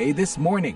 VOA This Morning.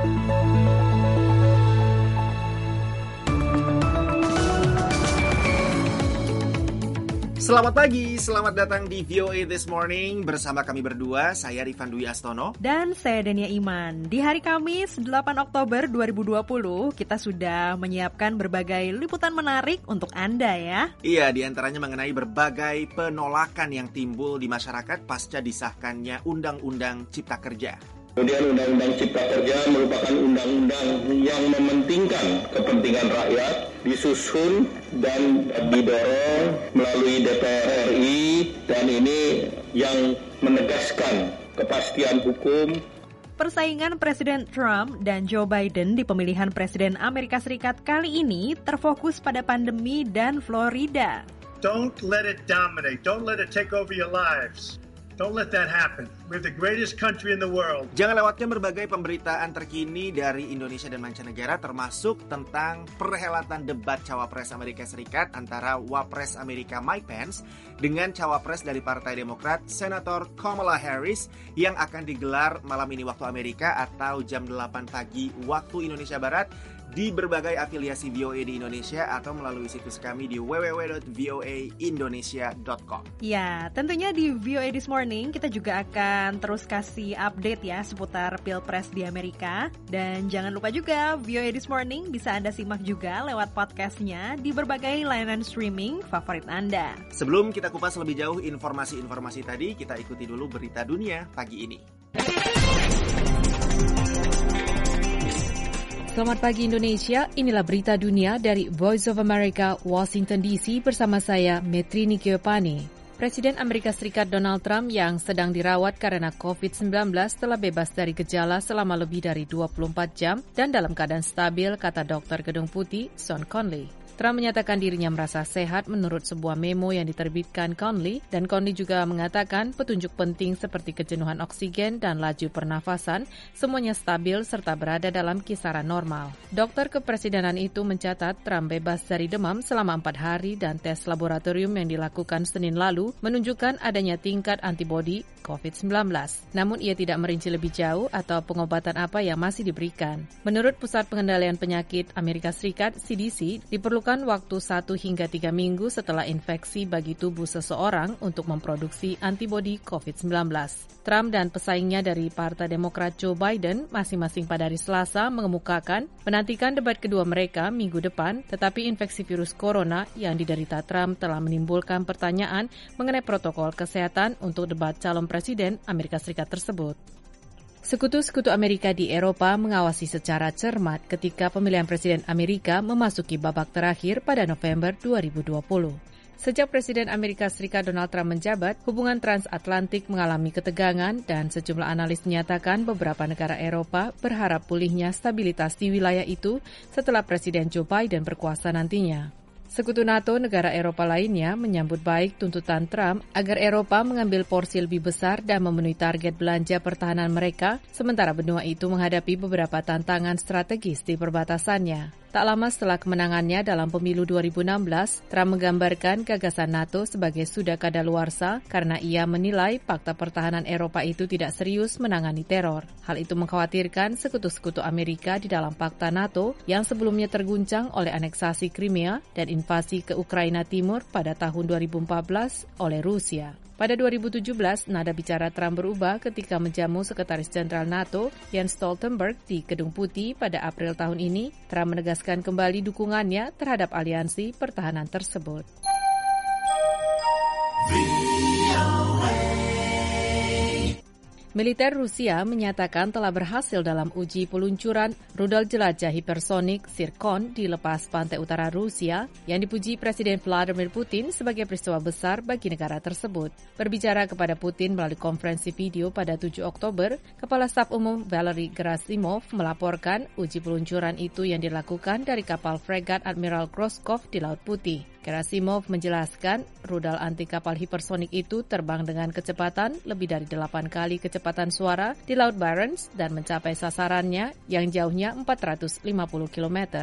Selamat pagi, selamat datang di VOA This Morning bersama kami berdua, saya Rifan Dwi Astono. Dan saya Dania Iman. Di hari Kamis 8 Oktober 2020, kita sudah menyiapkan berbagai liputan menarik untuk Anda ya. Iya, diantaranya mengenai berbagai penolakan yang timbul di masyarakat pasca disahkannya Undang-Undang Cipta Kerja. Kemudian Undang-Undang Cipta Kerja merupakan undang-undang yang mementingkan kepentingan rakyat, disusun dan didorong melalui DPR RI, dan ini yang menegaskan kepastian hukum. Persaingan Presiden Trump dan Joe Biden di pemilihan Presiden Amerika Serikat kali ini terfokus pada pandemi dan Florida. Don't let it dominate. Don't let it take over your lives. Don't let that happen. We're the greatest country in the world. Jangan lewatkan berbagai pemberitaan terkini dari Indonesia dan mancanegara, termasuk tentang perhelatan debat Cawapres Amerika Serikat antara Wapres Amerika Mike Pence dengan Cawapres dari Partai Demokrat Senator Kamala Harris yang akan digelar malam ini waktu Amerika atau jam 8 pagi waktu Indonesia Barat di berbagai afiliasi VOA di Indonesia atau melalui situs kami di www.voaindonesia.com. Ya, tentunya di VOA This Morning kita juga akan terus kasih update ya seputar Pilpres di Amerika. Dan jangan lupa juga VOA This Morning bisa Anda simak juga lewat podcastnya di berbagai layanan streaming favorit Anda. Sebelum kita kupas lebih jauh informasi-informasi tadi, kita ikuti dulu berita dunia pagi ini. Selamat pagi Indonesia, inilah berita dunia dari Voice of America, Washington DC bersama saya, Metrini Kiopani. Presiden Amerika Serikat Donald Trump yang sedang dirawat karena COVID-19 telah bebas dari gejala selama lebih dari 24 jam dan dalam keadaan stabil, kata dokter Gedung Putih, Sean Conley. Trump menyatakan dirinya merasa sehat menurut sebuah memo yang diterbitkan Conley, dan Conley juga mengatakan petunjuk penting seperti kejenuhan oksigen dan laju pernafasan semuanya stabil serta berada dalam kisaran normal. Dokter kepresidenan itu mencatat Trump bebas dari demam selama 4 hari dan tes laboratorium yang dilakukan Senin lalu menunjukkan adanya tingkat antibodi COVID-19. Namun ia tidak merinci lebih jauh atau pengobatan apa yang masih diberikan. Menurut Pusat Pengendalian Penyakit Amerika Serikat (CDC), diperlukan waktu 1 hingga 3 minggu setelah infeksi bagi tubuh seseorang untuk memproduksi antibodi COVID-19. Trump dan pesaingnya dari Partai Demokrat Joe Biden masing-masing pada hari Selasa mengemukakan menantikan debat kedua mereka minggu depan, tetapi infeksi virus corona yang diderita Trump telah menimbulkan pertanyaan mengenai protokol kesehatan untuk debat calon presiden Amerika Serikat tersebut. Sekutu-sekutu Amerika di Eropa mengawasi secara cermat ketika pemilihan Presiden Amerika memasuki babak terakhir pada November 2020. Sejak Presiden Amerika Serikat Donald Trump menjabat, hubungan transatlantik mengalami ketegangan dan sejumlah analis menyatakan beberapa negara Eropa berharap pulihnya stabilitas di wilayah itu setelah Presiden Joe Biden berkuasa nantinya. Sekutu NATO negara Eropa lainnya menyambut baik tuntutan Trump agar Eropa mengambil porsi lebih besar dan memenuhi target belanja pertahanan mereka, sementara benua itu menghadapi beberapa tantangan strategis di perbatasannya. Tak lama setelah kemenangannya dalam pemilu 2016, Trump menggambarkan gagasan NATO sebagai sudah kadaluarsa karena ia menilai Pakta Pertahanan Eropa itu tidak serius menangani teror. Hal itu mengkhawatirkan sekutu-sekutu Amerika di dalam Pakta NATO yang sebelumnya terguncang oleh aneksasi Crimea dan invasi ke Ukraina Timur pada tahun 2014 oleh Rusia. Pada 2017, nada bicara Trump berubah ketika menjamu Sekretaris Jenderal NATO Jens Stoltenberg di Gedung Putih pada April tahun ini. Trump menegaskan kembali dukungannya terhadap aliansi pertahanan tersebut. Militer Rusia menyatakan telah berhasil dalam uji peluncuran rudal jelajah hipersonik Zircon di lepas pantai utara Rusia yang dipuji Presiden Vladimir Putin sebagai peristiwa besar bagi negara tersebut. Berbicara kepada Putin melalui konferensi video pada 7 Oktober, Kepala Staf Umum Valery Gerasimov melaporkan uji peluncuran itu yang dilakukan dari kapal fregat Admiral Groskov di Laut Putih. Gerasimov menjelaskan rudal anti kapal hipersonik itu terbang dengan kecepatan lebih dari 8 kali kecepatan suara di Laut Barents dan mencapai sasarannya yang jauhnya 450 km.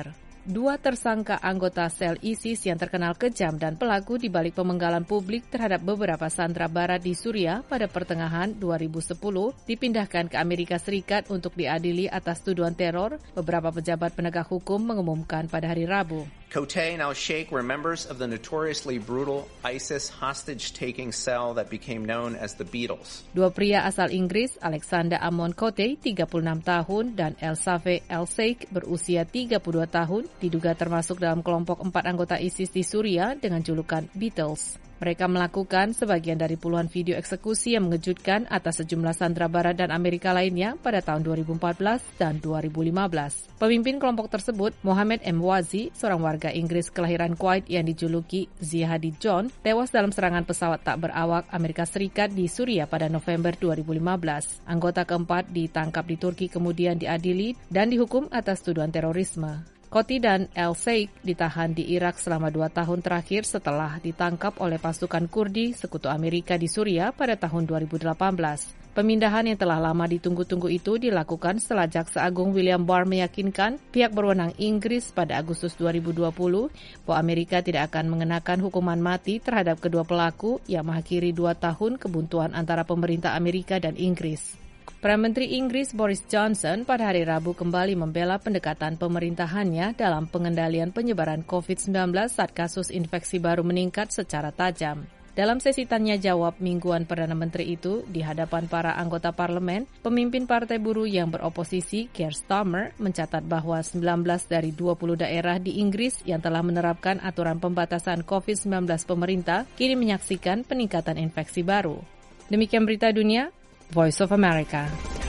Dua tersangka anggota sel ISIS yang terkenal kejam dan pelaku di balik pemenggalan publik terhadap beberapa sandera barat di Suriah pada pertengahan 2010 dipindahkan ke Amerika Serikat untuk diadili atas tuduhan teror, beberapa pejabat penegak hukum mengumumkan pada hari Rabu. Qotay and al-Sheikh were members of the notoriously brutal ISIS hostage-taking cell that became known as the Beatles. Dua pria asal Inggris, Alexander Amon Qotay, 36 tahun, dan El Safeh El-Sheikh, berusia 32 tahun, diduga termasuk dalam kelompok 4 anggota ISIS di Suriah dengan julukan Beatles. Mereka melakukan sebagian dari puluhan video eksekusi yang mengejutkan atas sejumlah sandera barat dan Amerika lainnya pada tahun 2014 dan 2015. Pemimpin kelompok tersebut, Mohammed M. Wazi, seorang warga Inggris kelahiran Kuwait yang dijuluki Zihadi John, tewas dalam serangan pesawat tak berawak Amerika Serikat di Suriah pada November 2015. Anggota keempat ditangkap di Turki kemudian diadili dan dihukum atas tuduhan terorisme. Qotay dan El-Sheikh ditahan di Irak selama 2 tahun terakhir setelah ditangkap oleh pasukan Kurdi Sekutu Amerika di Suriah pada tahun 2018. Pemindahan yang telah lama ditunggu-tunggu itu dilakukan setelah Jaksa Agung William Barr meyakinkan pihak berwenang Inggris pada Agustus 2020 bahwa Amerika tidak akan mengenakan hukuman mati terhadap kedua pelaku yang mengakhiri 2 tahun kebuntuan antara pemerintah Amerika dan Inggris. Perdana Menteri Inggris Boris Johnson pada hari Rabu kembali membela pendekatan pemerintahannya dalam pengendalian penyebaran COVID-19 saat kasus infeksi baru meningkat secara tajam. Dalam sesi tanya jawab mingguan Perdana Menteri itu di hadapan para anggota parlemen, pemimpin partai buruh yang beroposisi Keir Starmer mencatat bahwa 19 dari 20 daerah di Inggris yang telah menerapkan aturan pembatasan COVID-19 pemerintah kini menyaksikan peningkatan infeksi baru. Demikian berita dunia, Voice of America.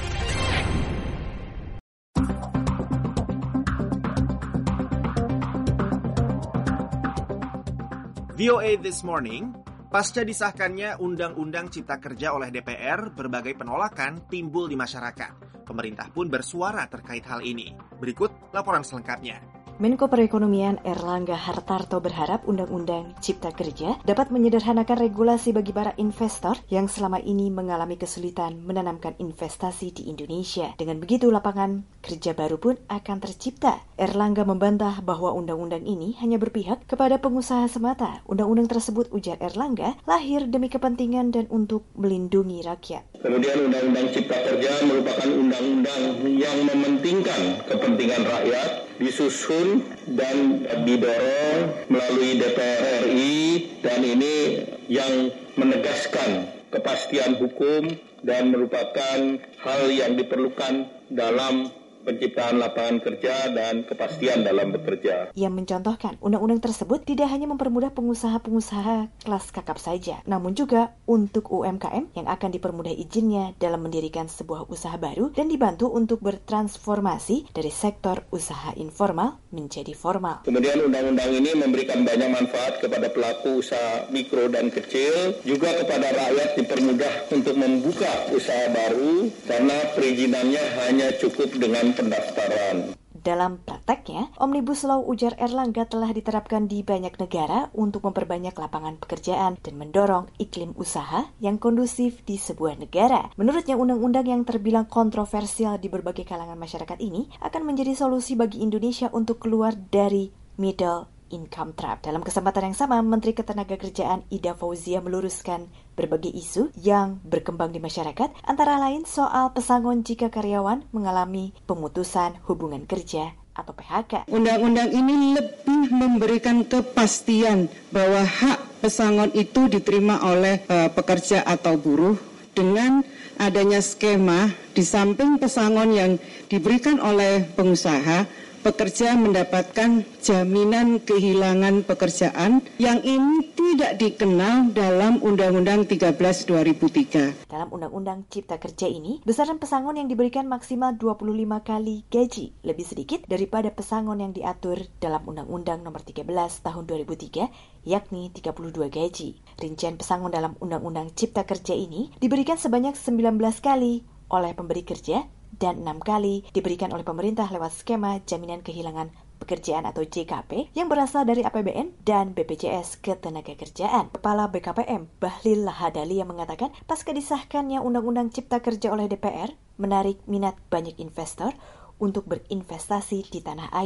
VOA This Morning, pasca disahkannya Undang-Undang Cipta Kerja oleh DPR, berbagai penolakan timbul di masyarakat. Pemerintah pun bersuara terkait hal ini. Berikut laporan selengkapnya. Menko Perekonomian Erlangga Hartarto berharap Undang-Undang Cipta Kerja dapat menyederhanakan regulasi bagi para investor yang selama ini mengalami kesulitan menanamkan investasi di Indonesia. Dengan begitu, lapangan kerja baru pun akan tercipta. Erlangga membantah bahwa undang-undang ini hanya berpihak kepada pengusaha semata. Undang-undang tersebut, ujar Erlangga, lahir demi kepentingan dan untuk melindungi rakyat. Kemudian Undang-Undang Cipta Kerja merupakan undang-undang yang mementingkan kepentingan rakyat, disusun dan didorong melalui DPR RI, dan ini yang menegaskan kepastian hukum dan merupakan hal yang diperlukan dalam penciptaan lapangan kerja dan kepastian dalam bekerja. Ia mencontohkan, undang-undang tersebut tidak hanya mempermudah pengusaha-pengusaha kelas kakap saja, namun juga untuk UMKM yang akan dipermudah izinnya dalam mendirikan sebuah usaha baru dan dibantu untuk bertransformasi dari sektor usaha informal menjadi formal. Kemudian undang-undang ini memberikan banyak manfaat kepada pelaku usaha mikro dan kecil, juga kepada rakyat dipermudah untuk membuka usaha baru karena perizinannya hanya cukup dengan pendaftaran. Dalam prakteknya, Omnibus Law, ujar Erlangga, telah diterapkan di banyak negara untuk memperbanyak lapangan pekerjaan dan mendorong iklim usaha yang kondusif di sebuah negara. Menurutnya, undang-undang yang terbilang kontroversial di berbagai kalangan masyarakat ini akan menjadi solusi bagi Indonesia untuk keluar dari middle income trap. Dalam kesempatan yang sama, Menteri Ketenagakerjaan Ida Fauzia meluruskan berbagai isu yang berkembang di masyarakat, antara lain soal pesangon jika karyawan mengalami pemutusan hubungan kerja atau PHK. Undang-undang ini lebih memberikan kepastian bahwa hak pesangon itu diterima oleh pekerja atau buruh dengan adanya skema di samping pesangon yang diberikan oleh pengusaha, pekerja mendapatkan jaminan kehilangan pekerjaan yang ini tidak dikenal dalam Undang-Undang 13 2003. Dalam Undang-Undang Cipta Kerja ini, besaran pesangon yang diberikan maksimal 25 kali gaji, lebih sedikit daripada pesangon yang diatur dalam Undang-Undang Nomor 13 Tahun 2003, yakni 32 gaji. Rincian pesangon dalam Undang-Undang Cipta Kerja ini diberikan sebanyak 19 kali oleh pemberi kerja dan 6 kali diberikan oleh pemerintah lewat skema jaminan kehilangan pekerjaan atau JKP yang berasal dari APBN dan BPJS Ketenagakerjaan. Kepala BKPM Bahlil Lahadali yang mengatakan pasca disahkannya Undang-Undang Cipta Kerja oleh DPR menarik minat banyak investor untuk berinvestasi di tanah air.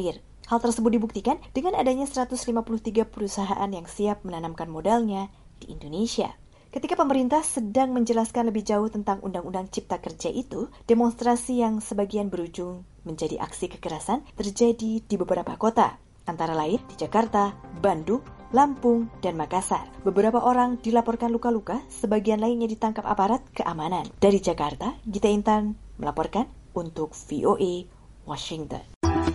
Hal tersebut dibuktikan dengan adanya 153 perusahaan yang siap menanamkan modalnya di Indonesia. Ketika pemerintah sedang menjelaskan lebih jauh tentang Undang-Undang Cipta Kerja itu, demonstrasi yang sebagian berujung menjadi aksi kekerasan terjadi di beberapa kota, antara lain di Jakarta, Bandung, Lampung, dan Makassar. Beberapa orang dilaporkan luka-luka, sebagian lainnya ditangkap aparat keamanan. Dari Jakarta, Gita Intan melaporkan untuk VOA Washington.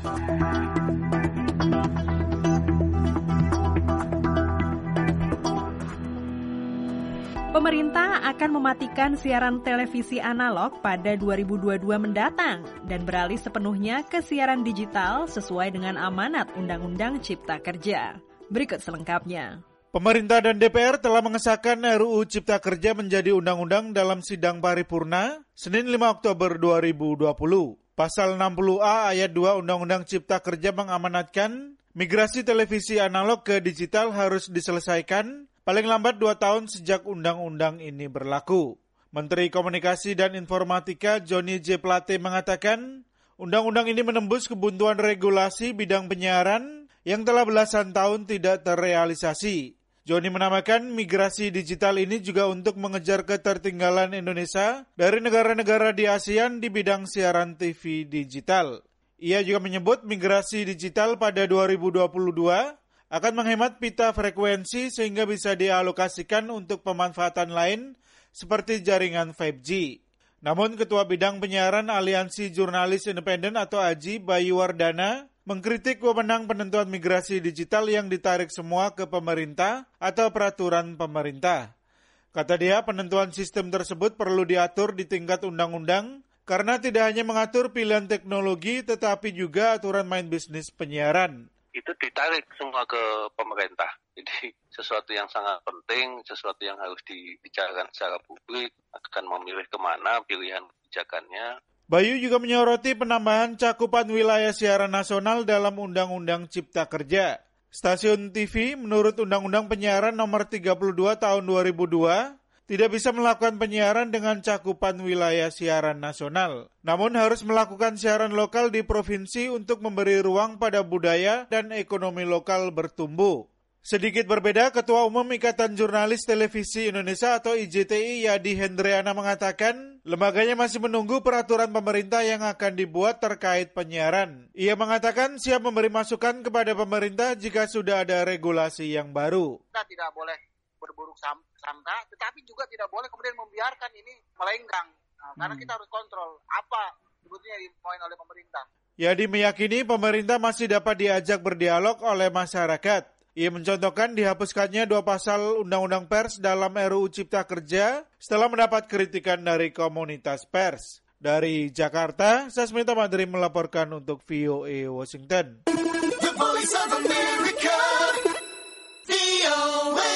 Pemerintah akan mematikan siaran televisi analog pada 2022 mendatang dan beralih sepenuhnya ke siaran digital sesuai dengan amanat Undang-Undang Cipta Kerja. Berikut selengkapnya. Pemerintah dan DPR telah mengesahkan RUU Cipta Kerja menjadi undang-undang dalam sidang paripurna Senin 5 Oktober 2020. Pasal 60A ayat 2 Undang-Undang Cipta Kerja mengamanatkan migrasi televisi analog ke digital harus diselesaikan paling lambat 2 tahun sejak undang-undang ini berlaku. Menteri Komunikasi dan Informatika Johnny J. Plate mengatakan, undang-undang ini menembus kebuntuan regulasi bidang penyiaran yang telah belasan tahun tidak terrealisasi. Johnny menambahkan migrasi digital ini juga untuk mengejar ketertinggalan Indonesia dari negara-negara di ASEAN di bidang siaran TV digital. Ia juga menyebut migrasi digital pada 2022 akan menghemat pita frekuensi sehingga bisa dialokasikan untuk pemanfaatan lain seperti jaringan 5G. Namun Ketua Bidang Penyiaran Aliansi Jurnalis Independen atau AJI, Bayu Wardana, mengkritik wewenang penentuan migrasi digital yang ditarik semua ke pemerintah atau peraturan pemerintah. Kata dia, penentuan sistem tersebut perlu diatur di tingkat undang-undang karena tidak hanya mengatur pilihan teknologi tetapi juga aturan main bisnis penyiaran. Itu ditarik semua ke pemerintah. Jadi sesuatu yang sangat penting, sesuatu yang harus dibicarakan secara publik, akan memilih kemana pilihan kebijakannya. Bayu juga menyoroti penambahan cakupan wilayah siaran nasional dalam Undang-Undang Cipta Kerja. Stasiun TV menurut Undang-Undang Penyiaran Nomor 32 Tahun 2002 tidak bisa melakukan penyiaran dengan cakupan wilayah siaran nasional. Namun harus melakukan siaran lokal di provinsi untuk memberi ruang pada budaya dan ekonomi lokal bertumbuh. Sedikit berbeda, Ketua Umum Ikatan Jurnalis Televisi Indonesia atau IJTI Yadi Hendriana mengatakan, lembaganya masih menunggu peraturan pemerintah yang akan dibuat terkait penyiaran. Ia mengatakan siap memberi masukan kepada pemerintah jika sudah ada regulasi yang baru. Kita tidak boleh berburuk sangka, tetapi juga tidak boleh kemudian membiarkan ini melenggang. Karena kita harus kontrol apa sebetulnya dimauin oleh pemerintah. Yadi meyakini pemerintah masih dapat diajak berdialog oleh masyarakat. Ia mencontohkan dihapuskannya 2 pasal Undang-Undang Pers dalam RUU Cipta Kerja setelah mendapat kritikan dari komunitas pers. Dari Jakarta, Sasmita Madri melaporkan untuk VOA Washington. The Voice of America, VOA.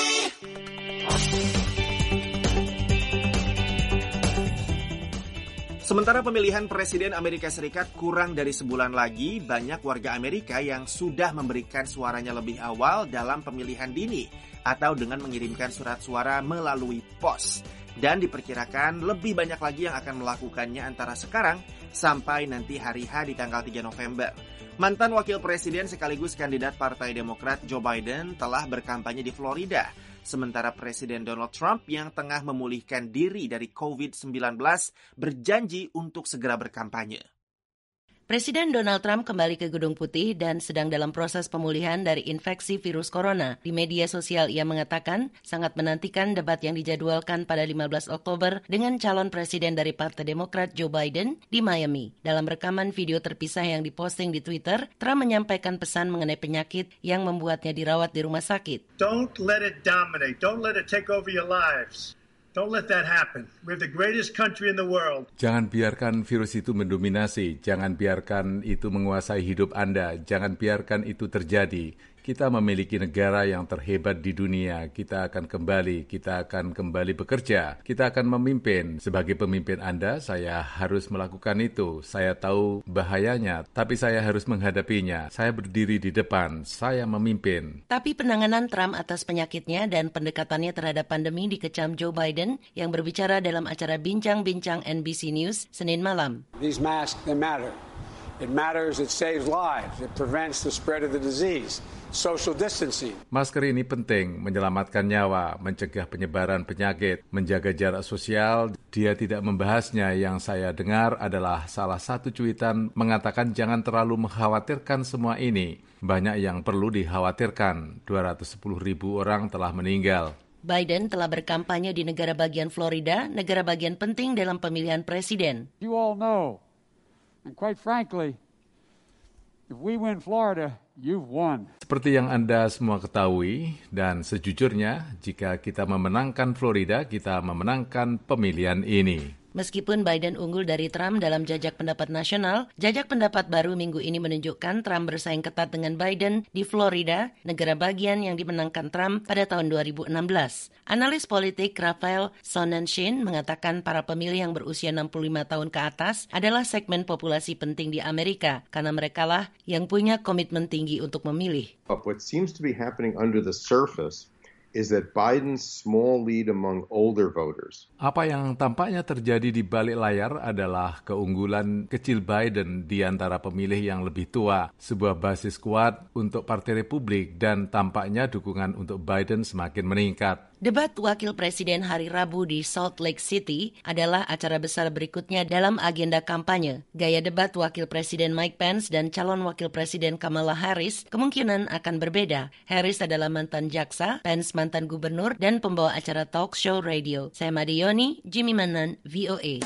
Sementara pemilihan Presiden Amerika Serikat kurang dari sebulan lagi, banyak warga Amerika yang sudah memberikan suaranya lebih awal dalam pemilihan dini atau dengan mengirimkan surat suara melalui pos. Dan diperkirakan lebih banyak lagi yang akan melakukannya antara sekarang sampai nanti hari H di tanggal 3 November. Mantan Wakil Presiden sekaligus kandidat Partai Demokrat Joe Biden telah berkampanye di Florida. Sementara Presiden Donald Trump yang tengah memulihkan diri dari COVID-19 berjanji untuk segera berkampanye. Presiden Donald Trump kembali ke Gedung Putih dan sedang dalam proses pemulihan dari infeksi virus corona. Di media sosial ia mengatakan sangat menantikan debat yang dijadwalkan pada 15 Oktober dengan calon presiden dari Partai Demokrat Joe Biden di Miami. Dalam rekaman video terpisah yang diposting di Twitter, Trump menyampaikan pesan mengenai penyakit yang membuatnya dirawat di rumah sakit. Don't let it dominate. Don't let it take over your lives. Don't let that happen. We're the greatest country in the world. Jangan biarkan virus itu mendominasi. Jangan biarkan itu menguasai hidup Anda. Jangan biarkan itu terjadi. Kita memiliki negara yang terhebat di dunia. Kita akan kembali bekerja. Kita akan memimpin. Sebagai pemimpin Anda, saya harus melakukan itu. Saya tahu bahayanya, tapi saya harus menghadapinya. Saya berdiri di depan. Saya memimpin. Tapi penanganan Trump atas penyakitnya dan pendekatannya terhadap pandemi dikecam Joe Biden yang berbicara dalam acara Bincang-Bincang NBC News Senin malam. These masks, they matter. It matters, it saves lives, it prevents the spread of the disease. Social distancing. Masker ini penting, menyelamatkan nyawa, mencegah penyebaran penyakit, menjaga jarak sosial. Dia tidak membahasnya. Yang saya dengar adalah salah satu cuitan mengatakan jangan terlalu mengkhawatirkan semua ini. Banyak yang perlu dikhawatirkan. 210.000 orang telah meninggal. Biden telah berkampanye di negara bagian Florida, negara bagian penting dalam pemilihan presiden. You all know, and quite frankly, if we win Florida, you've won. Seperti yang Anda semua ketahui, dan sejujurnya, jika kita memenangkan Florida, kita memenangkan pemilihan ini. Meskipun Biden unggul dari Trump dalam jajak pendapat nasional, jajak pendapat baru minggu ini menunjukkan Trump bersaing ketat dengan Biden di Florida, negara bagian yang dimenangkan Trump pada tahun 2016. Analis politik Raphael Sonnenshin mengatakan para pemilih yang berusia 65 tahun ke atas adalah segmen populasi penting di Amerika, karena merekalah yang punya komitmen tinggi untuk memilih. What seems to be happening under the surface is that Biden's small lead among older voters. Apa yang tampaknya terjadi di balik layar adalah keunggulan kecil Biden di antara pemilih yang lebih tua, sebuah basis kuat untuk Partai Republik, dan tampaknya dukungan untuk Biden semakin meningkat. Debat Wakil Presiden hari Rabu di Salt Lake City adalah acara besar berikutnya dalam agenda kampanye. Gaya debat Wakil Presiden Mike Pence dan calon Wakil Presiden Kamala Harris kemungkinan akan berbeda. Harris adalah mantan jaksa, Pence mantan gubernur, dan pembawa acara talk show radio. Saya Madioni, Jimmy Manan, VOA.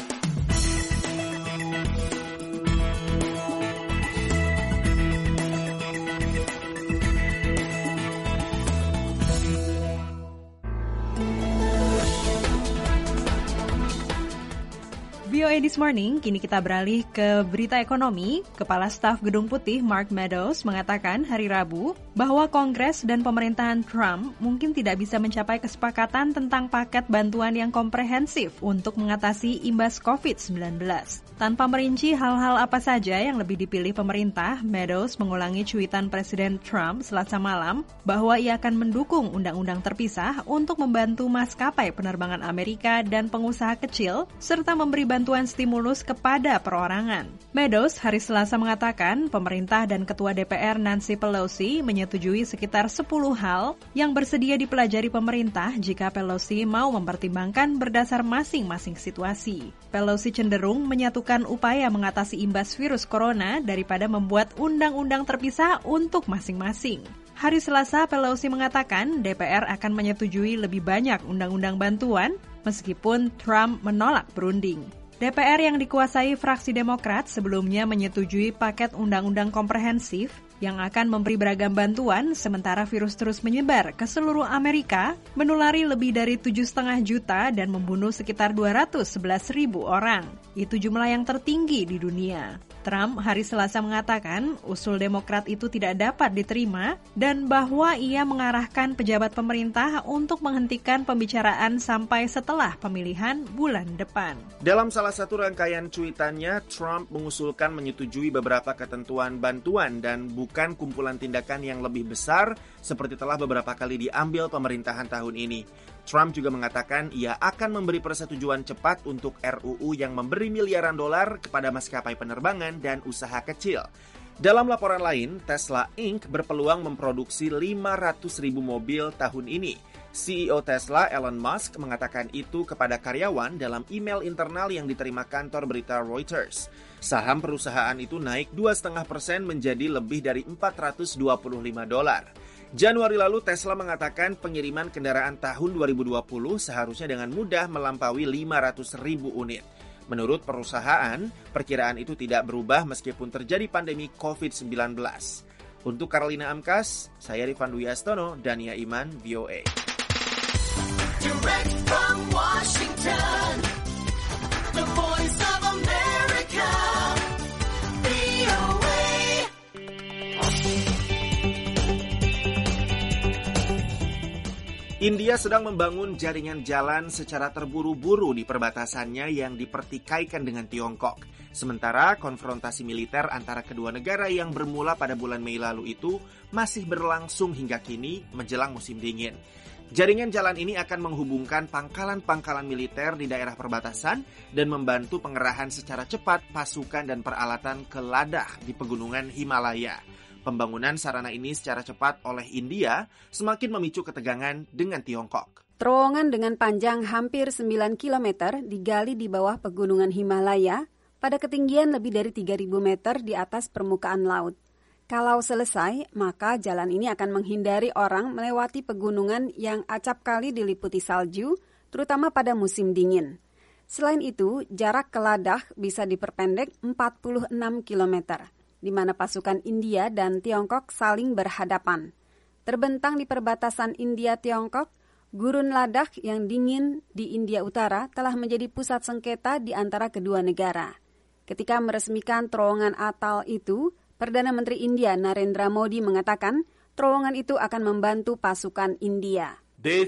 VOA This Morning, kini kita beralih ke berita ekonomi. Kepala Staf Gedung Putih Mark Meadows mengatakan hari Rabu bahwa Kongres dan pemerintahan Trump mungkin tidak bisa mencapai kesepakatan tentang paket bantuan yang komprehensif untuk mengatasi imbas COVID-19. Tanpa merinci hal-hal apa saja yang lebih dipilih pemerintah, Meadows mengulangi cuitan Presiden Trump Selasa malam bahwa ia akan mendukung undang-undang terpisah untuk membantu maskapai penerbangan Amerika dan pengusaha kecil, serta memberi bantuan stimulus kepada perorangan. Meadows hari Selasa mengatakan pemerintah dan Ketua DPR Nancy Pelosi menyetujui sekitar 10 hal yang bersedia dipelajari pemerintah jika Pelosi mau mempertimbangkan berdasar masing-masing situasi. Pelosi cenderung menyatukan upaya mengatasi imbas virus corona daripada membuat undang-undang terpisah untuk masing-masing. Hari Selasa, Pelosi mengatakan DPR akan menyetujui lebih banyak undang-undang bantuan meskipun Trump menolak berunding. DPR yang dikuasai fraksi Demokrat sebelumnya menyetujui paket undang-undang komprehensif yang akan memberi beragam bantuan sementara virus terus menyebar ke seluruh Amerika, menulari lebih dari 7,5 juta dan membunuh sekitar 211.000 orang. Itu jumlah yang tertinggi di dunia. Trump hari Selasa mengatakan usul Demokrat itu tidak dapat diterima dan bahwa ia mengarahkan pejabat pemerintah untuk menghentikan pembicaraan sampai setelah pemilihan bulan depan. Dalam salah satu rangkaian cuitannya, Trump mengusulkan menyetujui beberapa ketentuan bantuan dan bukan kumpulan tindakan yang lebih besar seperti telah beberapa kali diambil pemerintahan tahun ini. Trump juga mengatakan ia akan memberi persetujuan cepat untuk RUU yang memberi miliaran dolar kepada maskapai penerbangan dan usaha kecil. Dalam laporan lain, Tesla Inc. berpeluang memproduksi 500.000 mobil tahun ini. CEO Tesla, Elon Musk, mengatakan itu kepada karyawan dalam email internal yang diterima kantor berita Reuters. Saham perusahaan itu naik 2,5% menjadi lebih dari $425. Januari lalu Tesla mengatakan pengiriman kendaraan tahun 2020 seharusnya dengan mudah melampaui 500.000 unit. Menurut perusahaan, perkiraan itu tidak berubah meskipun terjadi pandemi COVID-19. Untuk Carolina Amkas, saya Rifan Dwi Astono, Dania Iman, VOA. Direct from Washington, the voice of America, VOA. India sedang membangun jaringan jalan secara terburu-buru di perbatasannya yang dipertikaikan dengan Tiongkok. Sementara konfrontasi militer antara kedua negara yang bermula pada bulan Mei lalu itu masih berlangsung hingga kini menjelang musim dingin. Jaringan jalan ini akan menghubungkan pangkalan-pangkalan militer di daerah perbatasan dan membantu pengerahan secara cepat pasukan dan peralatan ke ladakh di pegunungan Himalaya. Pembangunan sarana ini secara cepat oleh India semakin memicu ketegangan dengan Tiongkok. Terowongan dengan panjang hampir 9 km digali di bawah pegunungan Himalaya pada ketinggian lebih dari 3.000 meter di atas permukaan laut. Kalau selesai, maka jalan ini akan menghindari orang melewati pegunungan yang acap kali diliputi salju, terutama pada musim dingin. Selain itu, jarak ke ladakh bisa diperpendek 46 km, di mana pasukan India dan Tiongkok saling berhadapan. Terbentang di perbatasan India-Tiongkok, gurun Ladakh yang dingin di India Utara telah menjadi pusat sengketa di antara kedua negara. Ketika meresmikan terowongan atal itu, Perdana Menteri India Narendra Modi mengatakan terowongan itu akan membantu pasukan India.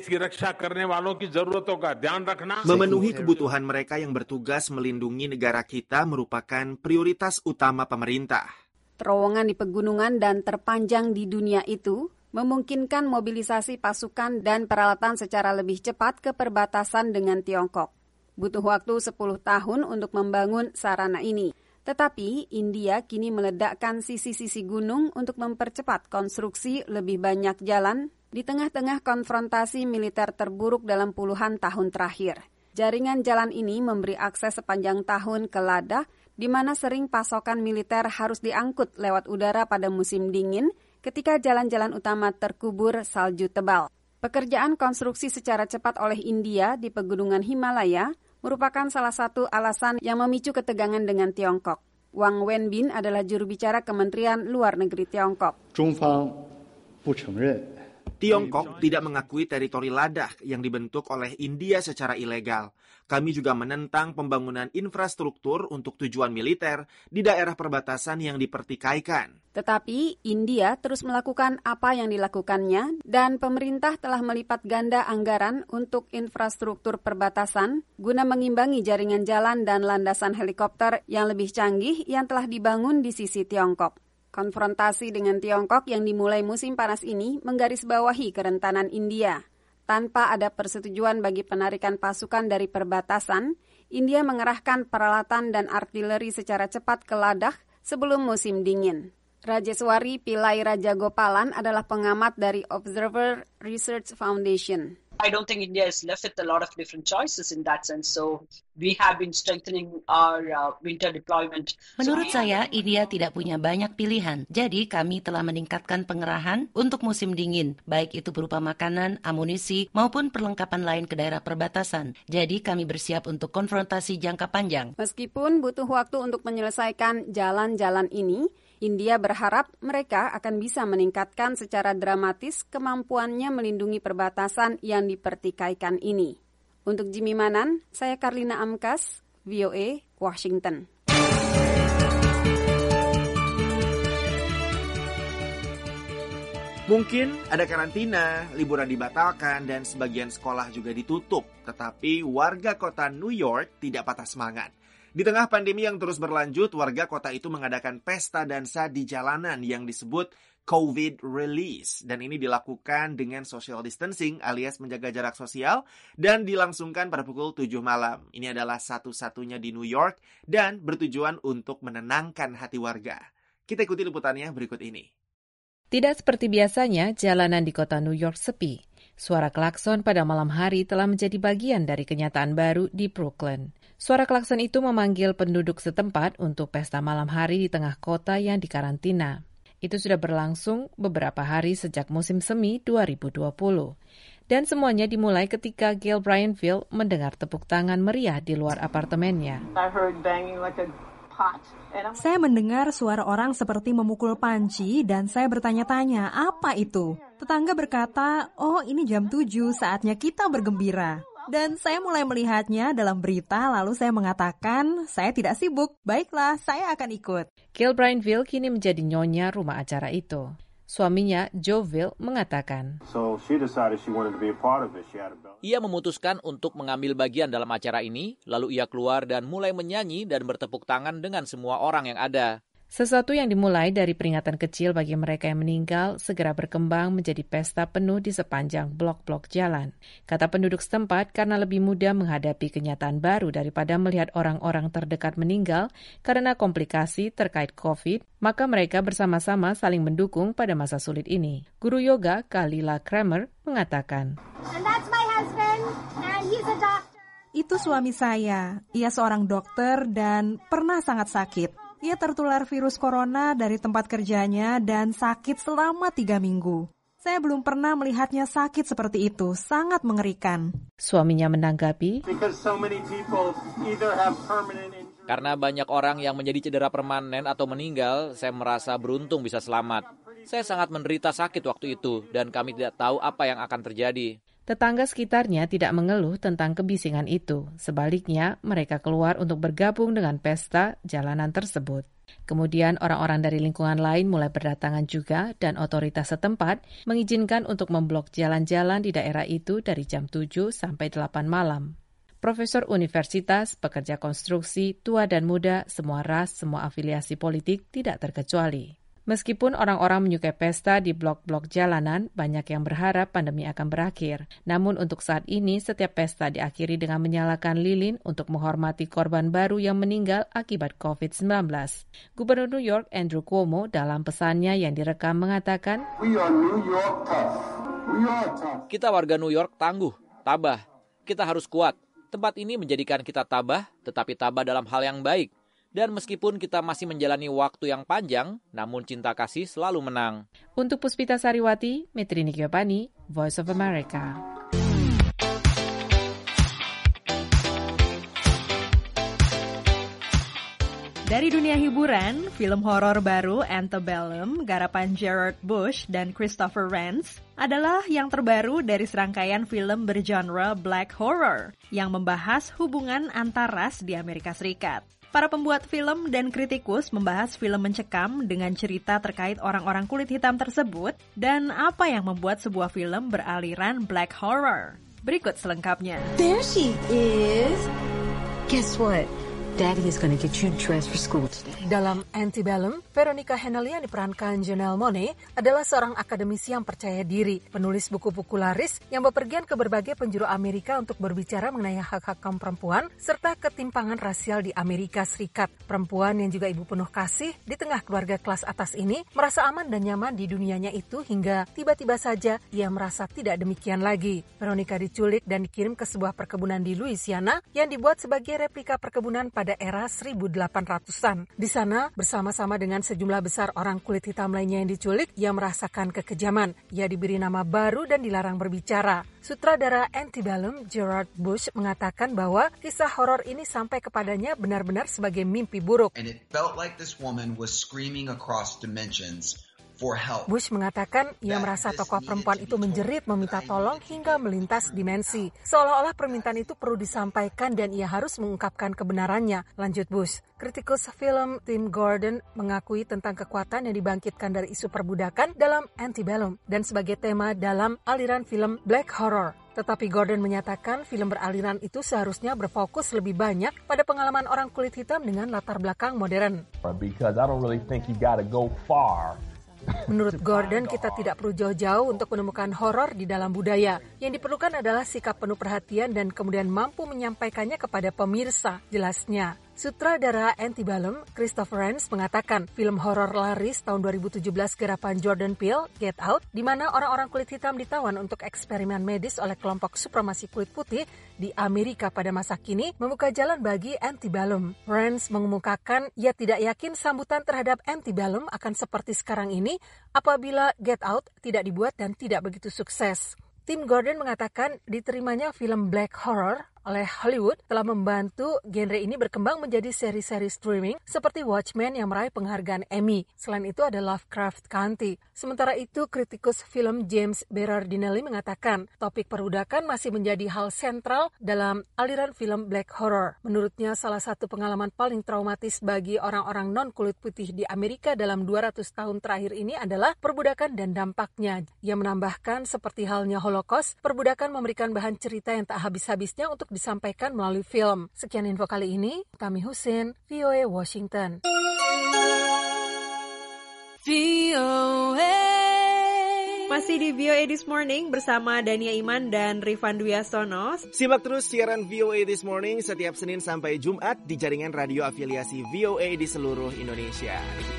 Memenuhi kebutuhan mereka yang bertugas melindungi negara kita merupakan prioritas utama pemerintah. Terowongan di pegunungan dan terpanjang di dunia itu memungkinkan mobilisasi pasukan dan peralatan secara lebih cepat ke perbatasan dengan Tiongkok. Butuh waktu 10 tahun untuk membangun sarana ini. Tetapi India kini meledakkan sisi-sisi gunung untuk mempercepat konstruksi lebih banyak jalan di tengah-tengah konfrontasi militer terburuk dalam puluhan tahun terakhir. Jaringan jalan ini memberi akses sepanjang tahun ke Ladakh, di mana sering pasokan militer harus diangkut lewat udara pada musim dingin ketika jalan-jalan utama terkubur salju tebal. Pekerjaan konstruksi secara cepat oleh India di pegunungan Himalaya merupakan salah satu alasan yang memicu ketegangan dengan Tiongkok. Wang Wenbin adalah juru bicara Kementerian Luar Negeri Tiongkok. Tiongkok tidak mengakui teritori Ladakh yang dibentuk oleh India secara ilegal. Kami juga menentang pembangunan infrastruktur untuk tujuan militer di daerah perbatasan yang dipertikaikan. Tetapi India terus melakukan apa yang dilakukannya dan pemerintah telah melipat ganda anggaran untuk infrastruktur perbatasan guna mengimbangi jaringan jalan dan landasan helikopter yang lebih canggih yang telah dibangun di sisi Tiongkok. Konfrontasi dengan Tiongkok yang dimulai musim panas ini menggarisbawahi kerentanan India. Tanpa ada persetujuan bagi penarikan pasukan dari perbatasan, India mengerahkan peralatan dan artileri secara cepat ke Ladakh sebelum musim dingin. Rajeswari Pillai Rajagopalan adalah pengamat dari Observer Research Foundation. I don't think India is left with a lot of different choices in that sense. So we have been strengthening our winter deployment. Menurut saya, India tidak punya banyak pilihan. Jadi kami telah meningkatkan pengerahan untuk musim dingin, baik itu berupa makanan, amunisi, maupun perlengkapan lain ke daerah perbatasan. Jadi kami bersiap untuk konfrontasi jangka panjang. Meskipun butuh waktu untuk menyelesaikan jalan-jalan ini, India berharap mereka akan bisa meningkatkan secara dramatis kemampuannya melindungi perbatasan yang dipertikaikan ini. Untuk Jimmy Manan, saya Karlina Amkas, VOA, Washington. Mungkin ada karantina, liburan dibatalkan, dan sebagian sekolah juga ditutup. Tetapi warga kota New York tidak patah semangat. Di tengah pandemi yang terus berlanjut, warga kota itu mengadakan pesta dansa di jalanan yang disebut COVID Release. Dan ini dilakukan dengan social distancing alias menjaga jarak sosial dan dilangsungkan pada pukul 7 malam. Ini adalah satu-satunya di New York dan bertujuan untuk menenangkan hati warga. Kita ikuti liputannya berikut ini. Tidak seperti biasanya, jalanan di kota New York sepi. Suara klakson pada malam hari telah menjadi bagian dari kenyataan baru di Brooklyn. Suara klakson itu memanggil penduduk setempat untuk pesta malam hari di tengah kota yang dikarantina. Itu sudah berlangsung beberapa hari sejak musim semi 2020. Dan semuanya dimulai ketika Gail Bryanville mendengar tepuk tangan meriah di luar apartemennya. Saya mendengar suara orang seperti memukul panci dan saya bertanya-tanya, apa itu? Tetangga berkata, oh ini jam 7, saatnya kita bergembira. Dan saya mulai melihatnya dalam berita, lalu saya mengatakan, saya tidak sibuk, baiklah saya akan ikut. Gail Bryanville kini menjadi nyonya rumah acara itu. Suaminya, Joe Ville, mengatakan, ia memutuskan untuk mengambil bagian dalam acara ini, lalu ia keluar dan mulai menyanyi dan bertepuk tangan dengan semua orang yang ada. Sesuatu yang dimulai dari peringatan kecil bagi mereka yang meninggal segera berkembang menjadi pesta penuh di sepanjang blok-blok jalan. Kata penduduk setempat, karena lebih mudah menghadapi kenyataan baru daripada melihat orang-orang terdekat meninggal karena komplikasi terkait COVID, maka mereka bersama-sama saling mendukung pada masa sulit ini. Guru yoga Kalila Kramer mengatakan, And that's my husband, and he's a doctor. Itu suami saya. Ia seorang dokter dan pernah sangat sakit. Ia tertular virus corona dari tempat kerjanya dan sakit selama 3 minggu. Saya belum pernah melihatnya sakit seperti itu, sangat mengerikan. Suaminya menanggapi, karena banyak orang yang menjadi cedera permanen atau meninggal, saya merasa beruntung bisa selamat. Saya sangat menderita sakit waktu itu, dan kami tidak tahu apa yang akan terjadi. Tetangga sekitarnya tidak mengeluh tentang kebisingan itu. Sebaliknya, mereka keluar untuk bergabung dengan pesta jalanan tersebut. Kemudian orang-orang dari lingkungan lain mulai berdatangan juga dan otoritas setempat mengizinkan untuk memblok jalan-jalan di daerah itu dari jam 7 sampai 8 malam. Profesor universitas, pekerja konstruksi, tua dan muda, semua ras, semua afiliasi politik tidak terkecuali. Meskipun orang-orang menyukai pesta di blok-blok jalanan, banyak yang berharap pandemi akan berakhir. Namun untuk saat ini, setiap pesta diakhiri dengan menyalakan lilin untuk menghormati korban baru yang meninggal akibat COVID-19. Gubernur New York Andrew Cuomo dalam pesannya yang direkam mengatakan, Kita warga New York tangguh, tabah. Kita harus kuat. Tempat ini menjadikan kita tabah, tetapi tabah dalam hal yang baik. Dan meskipun kita masih menjalani waktu yang panjang, namun cinta kasih selalu menang. Untuk Puspita Sariwati, Metrini Giovanni, Voice of America. Dari dunia hiburan, film horor baru Antebellum, garapan Gerard Bush dan Christopher Rance, adalah yang terbaru dari serangkaian film bergenre black horror yang membahas hubungan antar ras di Amerika Serikat. Para pembuat film dan kritikus membahas film mencekam dengan cerita terkait orang-orang kulit hitam tersebut dan apa yang membuat sebuah film beraliran black horror. Berikut selengkapnya. There she is. Guess what? Daddy is going to get you dressed for school today. Dalam Antebellum, Veronica Henley yang diperankan Janelle Monáe adalah seorang akademisi yang percaya diri, penulis buku-buku laris yang bepergian ke berbagai penjuru Amerika untuk berbicara mengenai hak-hak kaum perempuan serta ketimpangan rasial di Amerika Serikat. Perempuan yang juga ibu penuh kasih di tengah keluarga kelas atas ini merasa aman dan nyaman di dunianya itu hingga tiba-tiba saja ia merasa tidak demikian lagi. Veronica diculik dan dikirim ke sebuah perkebunan di Louisiana yang dibuat sebagai replika perkebunan pada era 1800-an. Di sana, bersama-sama dengan sejumlah besar orang kulit hitam lainnya yang diculik, ia merasakan kekejaman. Ia diberi nama baru dan dilarang berbicara. Sutradara Antebellum, Gerard Bush, mengatakan bahwa kisah horor ini sampai kepadanya benar-benar sebagai mimpi buruk. And it felt like this woman was screaming across dimensions. Bush mengatakan ia merasa tokoh perempuan itu menjerit meminta tolong hingga melintas dimensi. Seolah-olah permintaan itu perlu disampaikan dan ia harus mengungkapkan kebenarannya, lanjut Bush. Kritikus film Tim Gordon mengakui tentang kekuatan yang dibangkitkan dari isu perbudakan dalam Antebellum dan sebagai tema dalam aliran film black horror. Tetapi Gordon menyatakan film beraliran itu seharusnya berfokus lebih banyak pada pengalaman orang kulit hitam dengan latar belakang modern. Because I don't really think you gotta go far. Menurut Gordon, kita tidak perlu jauh-jauh untuk menemukan horor di dalam budaya. Yang diperlukan adalah sikap penuh perhatian dan kemudian mampu menyampaikannya kepada pemirsa, jelasnya. Sutradara Antebellum, Christopher Rance, mengatakan film horor laris tahun 2017 garapan Jordan Peele, Get Out, di mana orang-orang kulit hitam ditawan untuk eksperimen medis oleh kelompok supremasi kulit putih di Amerika pada masa kini, membuka jalan bagi Antebellum. Rance mengemukakan ia tidak yakin sambutan terhadap Antebellum akan seperti sekarang ini apabila Get Out tidak dibuat dan tidak begitu sukses. Tim Gordon mengatakan diterimanya film black horror oleh Hollywood telah membantu genre ini berkembang menjadi seri-seri streaming seperti Watchmen yang meraih penghargaan Emmy. Selain itu ada Lovecraft Country. Sementara itu, kritikus film James Berardinelli mengatakan topik perbudakan masih menjadi hal sentral dalam aliran film black horror. Menurutnya, salah satu pengalaman paling traumatis bagi orang-orang non-kulit putih di Amerika dalam 200 tahun terakhir ini adalah perbudakan dan dampaknya. Ia menambahkan, seperti halnya Holocaust, perbudakan memberikan bahan cerita yang tak habis-habisnya untuk disampaikan melalui film. Sekian info kali ini, Tami Husin, VOA Washington. Masih di VOA This Morning bersama Dania Iman dan Rifan Dwi Astono. Simak terus siaran VOA This Morning setiap Senin sampai Jumat di jaringan radio afiliasi VOA di seluruh Indonesia.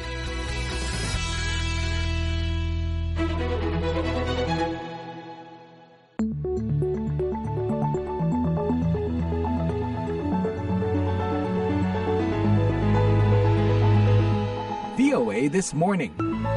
VOA This Morning.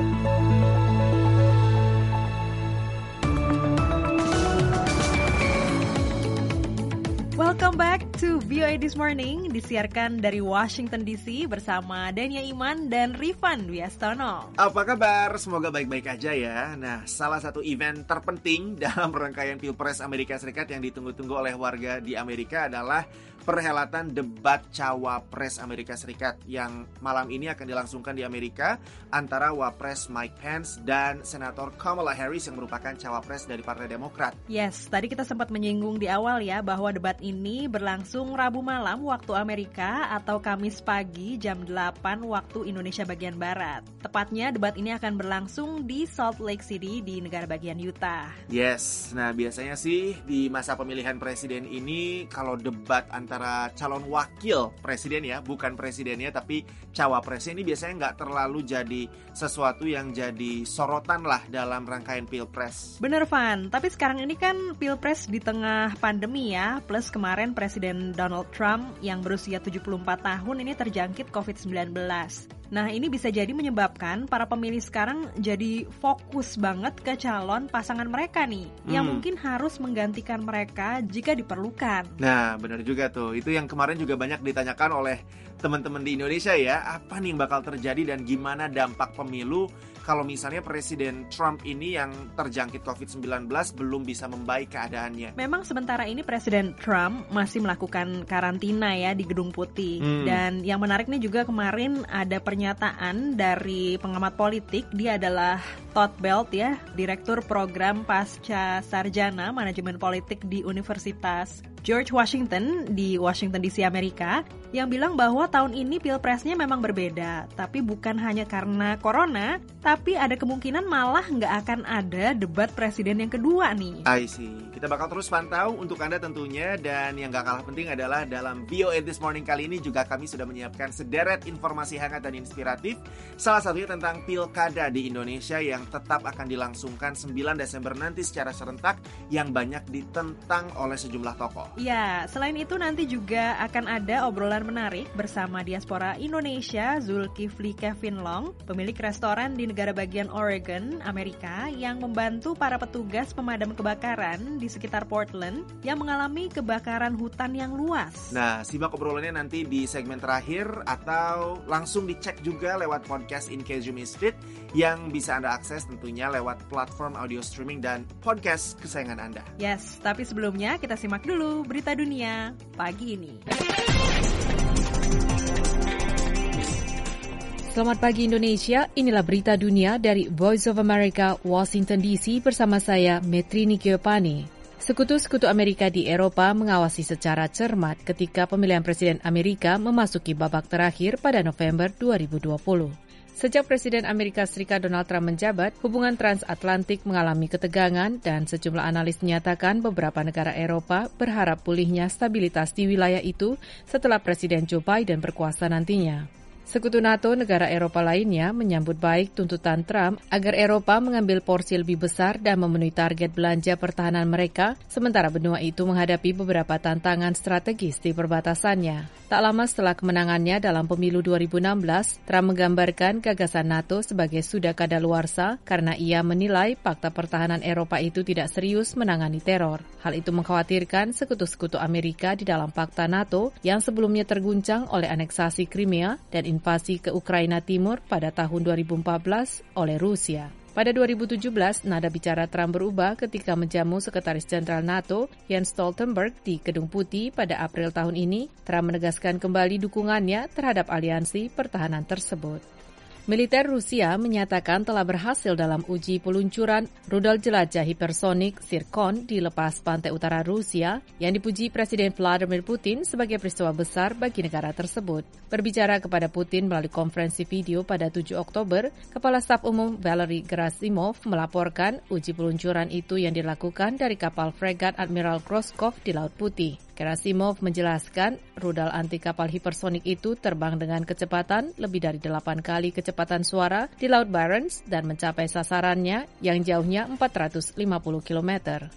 Welcome back to VOA This Morning, disiarkan dari Washington DC bersama Dania Iman dan Rifan Dwi Astono. Apa kabar? Semoga baik-baik aja ya. Nah, salah satu event terpenting dalam rangkaian Pilpres Amerika Serikat yang ditunggu-tunggu oleh warga di Amerika adalah perhelatan debat Cawapres Amerika Serikat yang malam ini akan dilangsungkan di Amerika antara Wapres Mike Pence dan Senator Kamala Harris yang merupakan Cawapres dari Partai Demokrat. Yes, tadi kita sempat menyinggung di awal ya bahwa debat ini berlangsung Rabu malam waktu Amerika atau Kamis pagi jam 8 waktu Indonesia bagian Barat. Tepatnya debat ini akan berlangsung di Salt Lake City di negara bagian Utah. Yes, nah biasanya sih di masa pemilihan presiden ini kalau debat antara calon wakil presiden ya, bukan presidennya tapi cawapresnya ini biasanya nggak terlalu jadi sesuatu yang jadi sorotan lah dalam rangkaian Pilpres. Bener Van, tapi sekarang ini kan Pilpres di tengah pandemi ya, plus kemarin Presiden Donald Trump yang berusia 74 tahun ini terjangkit COVID-19. Nah, ini bisa jadi menyebabkan para pemilih sekarang jadi fokus banget ke calon pasangan mereka nih, yang mungkin harus menggantikan mereka jika diperlukan. Nah, benar juga tuh. Itu yang kemarin juga banyak ditanyakan oleh teman-teman di Indonesia ya, apa nih yang bakal terjadi dan gimana dampak pemilu kalau misalnya Presiden Trump ini yang terjangkit COVID-19 belum bisa membaik keadaannya. Memang sementara ini Presiden Trump masih melakukan karantina ya di Gedung Putih. Dan yang menarik nih juga kemarin ada pernyataan dari pengamat politik, dia adalah Todd Belt ya, Direktur Program Pasca Sarjana Manajemen Politik di Universitas George Washington di Washington DC Amerika, yang bilang bahwa tahun ini pilpresnya memang berbeda, tapi bukan hanya karena corona, tapi ada kemungkinan malah nggak akan ada debat presiden yang kedua nih. I see. Kita bakal terus pantau untuk Anda tentunya, dan yang gak kalah penting adalah dalam VOA This Morning kali ini juga kami sudah menyiapkan sederet informasi hangat dan inspiratif, salah satunya tentang pilkada di Indonesia yang tetap akan dilangsungkan 9 Desember nanti secara serentak yang banyak ditentang oleh sejumlah tokoh. Ya, selain itu nanti juga akan ada obrolan menarik bersama diaspora Indonesia Zulkifli Kevin Long, pemilik restoran di negara bagian Oregon, Amerika, yang membantu para petugas pemadam kebakaran di sekitar Portland yang mengalami kebakaran hutan yang luas. Nah, simak obrolannya nanti di segmen terakhir atau langsung dicek juga lewat podcast In Case You Missed It yang bisa Anda akses tentunya lewat platform audio streaming dan podcast kesayangan Anda. Yes, tapi sebelumnya kita simak dulu berita dunia pagi ini. Selamat pagi Indonesia, inilah berita dunia dari Voice of America, Washington DC bersama saya, Metrini Giopani. Sekutu-sekutu Amerika di Eropa mengawasi secara cermat ketika pemilihan Presiden Amerika memasuki babak terakhir pada November 2020. Sejak Presiden Amerika Serikat Donald Trump menjabat, hubungan transatlantik mengalami ketegangan dan sejumlah analis menyatakan beberapa negara Eropa berharap pulihnya stabilitas di wilayah itu setelah Presiden Joe Biden berkuasa nantinya. Sekutu NATO negara Eropa lainnya menyambut baik tuntutan Trump agar Eropa mengambil porsi lebih besar dan memenuhi target belanja pertahanan mereka, sementara benua itu menghadapi beberapa tantangan strategis di perbatasannya. Tak lama setelah kemenangannya dalam pemilu 2016, Trump menggambarkan gagasan NATO sebagai sudah kadaluarsa karena ia menilai Pakta Pertahanan Eropa itu tidak serius menangani teror. Hal itu mengkhawatirkan sekutu-sekutu Amerika di dalam Pakta NATO yang sebelumnya terguncang oleh aneksasi Crimea dan invasi ke Ukraina Timur pada tahun 2014 oleh Rusia. Pada 2017, nada bicara Trump berubah ketika menjamu Sekretaris Jenderal NATO Jens Stoltenberg di Gedung Putih pada April tahun ini. Trump menegaskan kembali dukungannya terhadap aliansi pertahanan tersebut. Militer Rusia menyatakan telah berhasil dalam uji peluncuran rudal jelajah hipersonik Zircon di lepas pantai utara Rusia yang dipuji Presiden Vladimir Putin sebagai peristiwa besar bagi negara tersebut. Berbicara kepada Putin melalui konferensi video pada 7 Oktober, Kepala Staf Umum Valery Gerasimov melaporkan uji peluncuran itu yang dilakukan dari kapal fregat Admiral Groskov di Laut Putih. Gerasimov menjelaskan rudal anti kapal hipersonik itu terbang dengan kecepatan lebih dari 8 kali kecepatan suara di Laut Barents dan mencapai sasarannya yang jauhnya 450 km.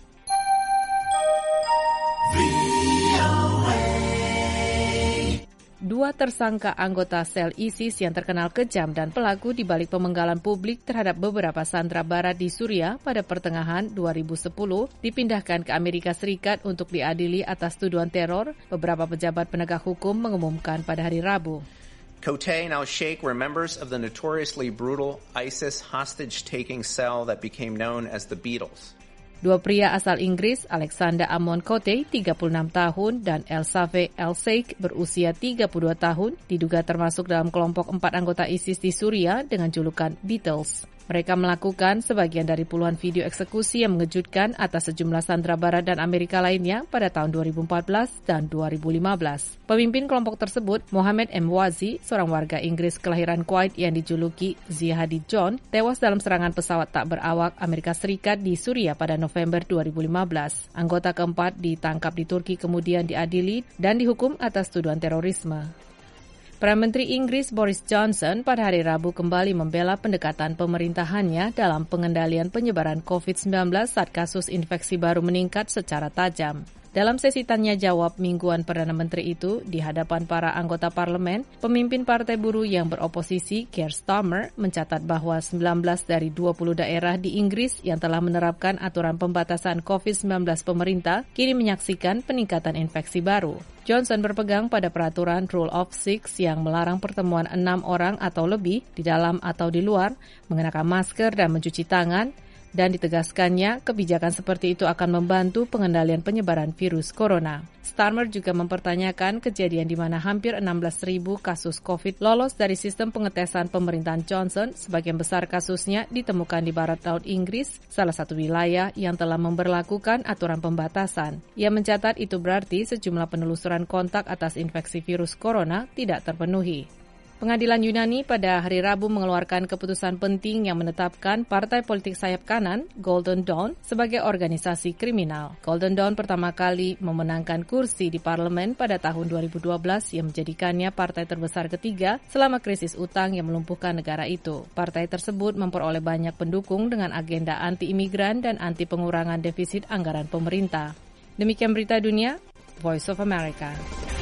Dua tersangka anggota sel ISIS yang terkenal kejam dan pelaku di balik pemenggalan publik terhadap beberapa sandera barat di Suriah pada pertengahan 2010 dipindahkan ke Amerika Serikat untuk diadili atas tuduhan teror, beberapa pejabat penegak hukum mengumumkan pada hari Rabu. Qotay and al-Sheikh were members of the notoriously brutal ISIS hostage-taking cell that became known as the Beatles. Dua pria asal Inggris, Alexander Amon Qotay, 36 tahun, dan Elsave El-Sheikh, berusia 32 tahun, diduga termasuk dalam kelompok 4 anggota ISIS di Suriah dengan julukan Beatles. Mereka melakukan sebagian dari puluhan video eksekusi yang mengejutkan atas sejumlah sandera barat dan Amerika lainnya pada tahun 2014 dan 2015. Pemimpin kelompok tersebut, Mohammed M. Wazi, seorang warga Inggris kelahiran Kuwait yang dijuluki Zihadi John, tewas dalam serangan pesawat tak berawak Amerika Serikat di Suriah pada November 2015. Anggota keempat ditangkap di Turki kemudian diadili dan dihukum atas tuduhan terorisme. Perdana Menteri Inggris Boris Johnson pada hari Rabu kembali membela pendekatan pemerintahannya dalam pengendalian penyebaran COVID-19 saat kasus infeksi baru meningkat secara tajam. Dalam sesi tanya jawab mingguan Perdana Menteri itu di hadapan para anggota parlemen, pemimpin Partai Buruh yang beroposisi, Keir Starmer, mencatat bahwa 19 dari 20 daerah di Inggris yang telah menerapkan aturan pembatasan COVID-19 pemerintah kini menyaksikan peningkatan infeksi baru. Johnson berpegang pada peraturan Rule of Six yang melarang pertemuan 6 orang atau lebih di dalam atau di luar, mengenakan masker dan mencuci tangan, dan ditegaskannya kebijakan seperti itu akan membantu pengendalian penyebaran virus corona. Starmer juga mempertanyakan kejadian di mana hampir 16.000 kasus COVID lolos dari sistem pengetesan pemerintahan Johnson, sebagian besar kasusnya ditemukan di barat laut Inggris, salah satu wilayah yang telah memberlakukan aturan pembatasan. Ia mencatat itu berarti sejumlah penelusuran kontak atas infeksi virus corona tidak terpenuhi. Pengadilan Yunani pada hari Rabu mengeluarkan keputusan penting yang menetapkan partai politik sayap kanan, Golden Dawn, sebagai organisasi kriminal. Golden Dawn pertama kali memenangkan kursi di parlemen pada tahun 2012 yang menjadikannya partai terbesar ketiga selama krisis utang yang melumpuhkan negara itu. Partai tersebut memperoleh banyak pendukung dengan agenda anti-imigran dan anti pengurangan defisit anggaran pemerintah. Demikian berita dunia, Voice of America.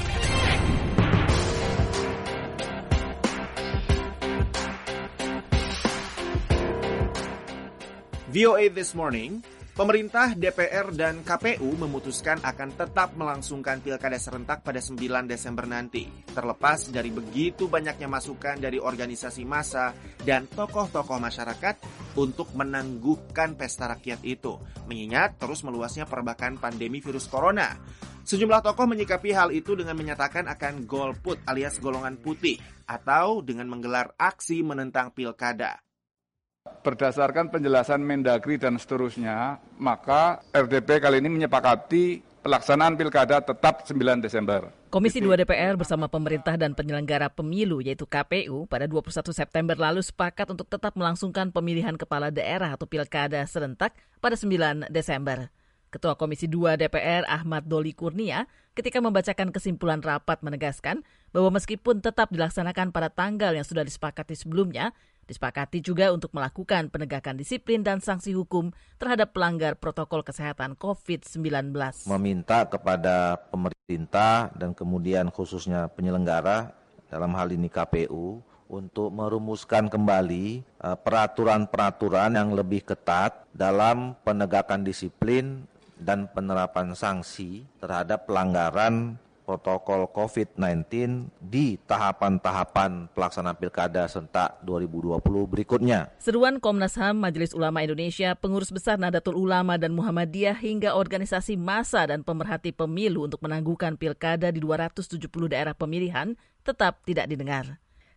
VOA This Morning, pemerintah, DPR, dan KPU memutuskan akan tetap melangsungkan pilkada serentak pada 9 Desember nanti. Terlepas dari begitu banyaknya masukan dari organisasi massa dan tokoh-tokoh masyarakat untuk menangguhkan pesta rakyat itu, mengingat terus meluasnya perbakan pandemi virus corona. Sejumlah tokoh menyikapi hal itu dengan menyatakan akan golput alias golongan putih atau dengan menggelar aksi menentang pilkada. Berdasarkan penjelasan Mendagri dan seterusnya, maka RDP kali ini menyepakati pelaksanaan pilkada tetap 9 Desember. Komisi 2 DPR bersama pemerintah dan penyelenggara pemilu yaitu KPU pada 21 September lalu sepakat untuk tetap melangsungkan pemilihan kepala daerah atau pilkada serentak pada 9 Desember. Ketua Komisi 2 DPR Ahmad Doli Kurnia ketika membacakan kesimpulan rapat menegaskan bahwa meskipun tetap dilaksanakan pada tanggal yang sudah disepakati sebelumnya, disepakati juga untuk melakukan penegakan disiplin dan sanksi hukum terhadap pelanggar protokol kesehatan COVID-19. Meminta kepada pemerintah dan kemudian khususnya penyelenggara, dalam hal ini KPU, untuk merumuskan kembali peraturan-peraturan yang lebih ketat dalam penegakan disiplin dan penerapan sanksi terhadap pelanggaran protokol COVID-19 di tahapan-tahapan pelaksanaan pilkada serentak 2020 berikutnya. Seruan Komnas HAM, Majelis Ulama Indonesia, Pengurus Besar Nahdlatul Ulama dan Muhammadiyah hingga organisasi massa dan pemerhati pemilu untuk menangguhkan pilkada di 270 daerah pemilihan tetap tidak didengar.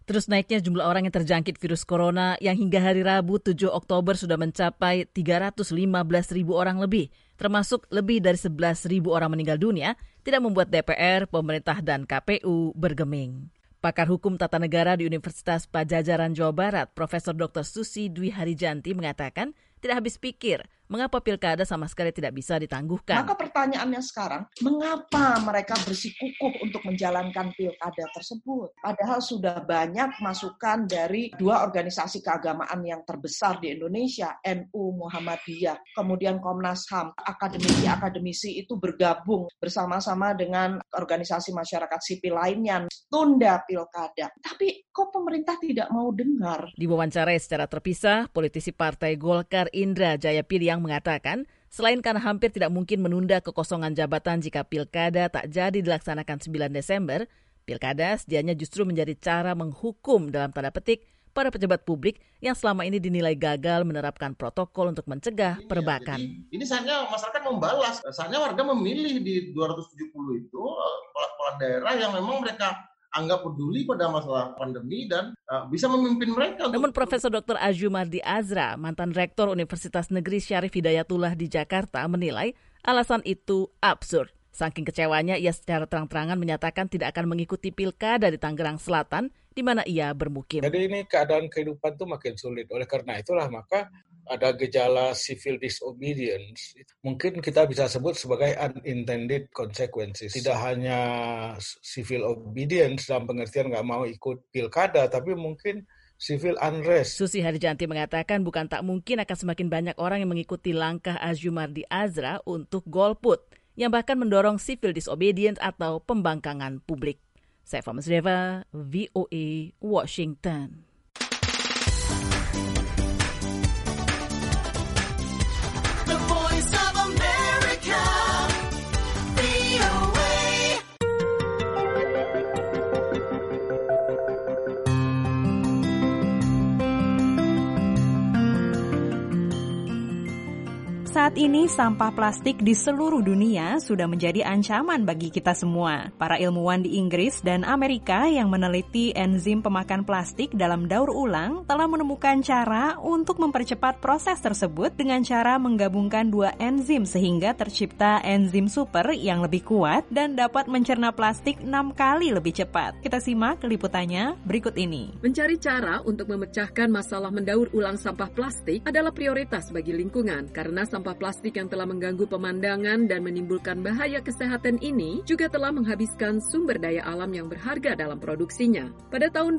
Terus naiknya jumlah orang yang terjangkit virus corona yang hingga hari Rabu 7 Oktober sudah mencapai 315.000 orang lebih, termasuk lebih dari 11.000 orang meninggal dunia, tidak membuat DPR, pemerintah, dan KPU bergeming. Pakar Hukum Tata Negara di Universitas Padjadjaran Jawa Barat, Profesor Dr. Susi Dwi Harijanti mengatakan tidak habis pikir mengapa pilkada sama sekali tidak bisa ditangguhkan. Maka pertanyaannya sekarang, mengapa mereka bersikukuh untuk menjalankan pilkada tersebut? Padahal sudah banyak masukan dari dua organisasi keagamaan yang terbesar di Indonesia, NU, Muhammadiyah, kemudian Komnas HAM, akademisi-akademisi itu bergabung bersama-sama dengan organisasi masyarakat sipil lainnya, tunda pilkada. Tapi kok pemerintah tidak mau dengar? Diwawancarai secara terpisah, politisi Partai Golkar Indra Jayapiliang mengatakan, selain karena hampir tidak mungkin menunda kekosongan jabatan jika pilkada tak jadi dilaksanakan 9 Desember, pilkada sedianya justru menjadi cara menghukum dalam tanda petik para pejabat publik yang selama ini dinilai gagal menerapkan protokol untuk mencegah perbakan. Ini saatnya masyarakat membalas, saatnya warga memilih di 270 itu kepala daerah yang memang mereka anggap peduli pada masalah pandemi dan bisa memimpin mereka. Namun Profesor Dr. Azumardi Azra, mantan Rektor Universitas Negeri Syarif Hidayatullah di Jakarta, menilai alasan itu absurd. Saking kecewanya, ia secara terang-terangan menyatakan tidak akan mengikuti pilkada di Tangerang Selatan, di mana ia bermukim. Jadi ini keadaan kehidupan itu makin sulit. Oleh karena itulah maka ada gejala civil disobedience. Mungkin kita bisa sebut sebagai unintended consequences. Tidak hanya civil obedience dalam pengertian nggak mau ikut pilkada, tapi mungkin civil unrest. Susi Harijanti mengatakan bukan tak mungkin akan semakin banyak orang yang mengikuti langkah Azumardi Azra untuk golput, yang bahkan mendorong civil disobedience atau pembangkangan publik. Saifa Masreva, VOA, Washington. Saat ini sampah plastik di seluruh dunia sudah menjadi ancaman bagi kita semua. Para ilmuwan di Inggris dan Amerika yang meneliti enzim pemakan plastik dalam daur ulang telah menemukan cara untuk mempercepat proses tersebut dengan cara menggabungkan dua enzim sehingga tercipta enzim super yang lebih kuat dan dapat mencerna plastik 6 kali lebih cepat. Kita simak liputannya berikut ini. Mencari cara untuk memecahkan masalah mendaur ulang sampah plastik adalah prioritas bagi lingkungan karena sampah plastik yang telah mengganggu pemandangan dan menimbulkan bahaya kesehatan ini juga telah menghabiskan sumber daya alam yang berharga dalam produksinya. Pada tahun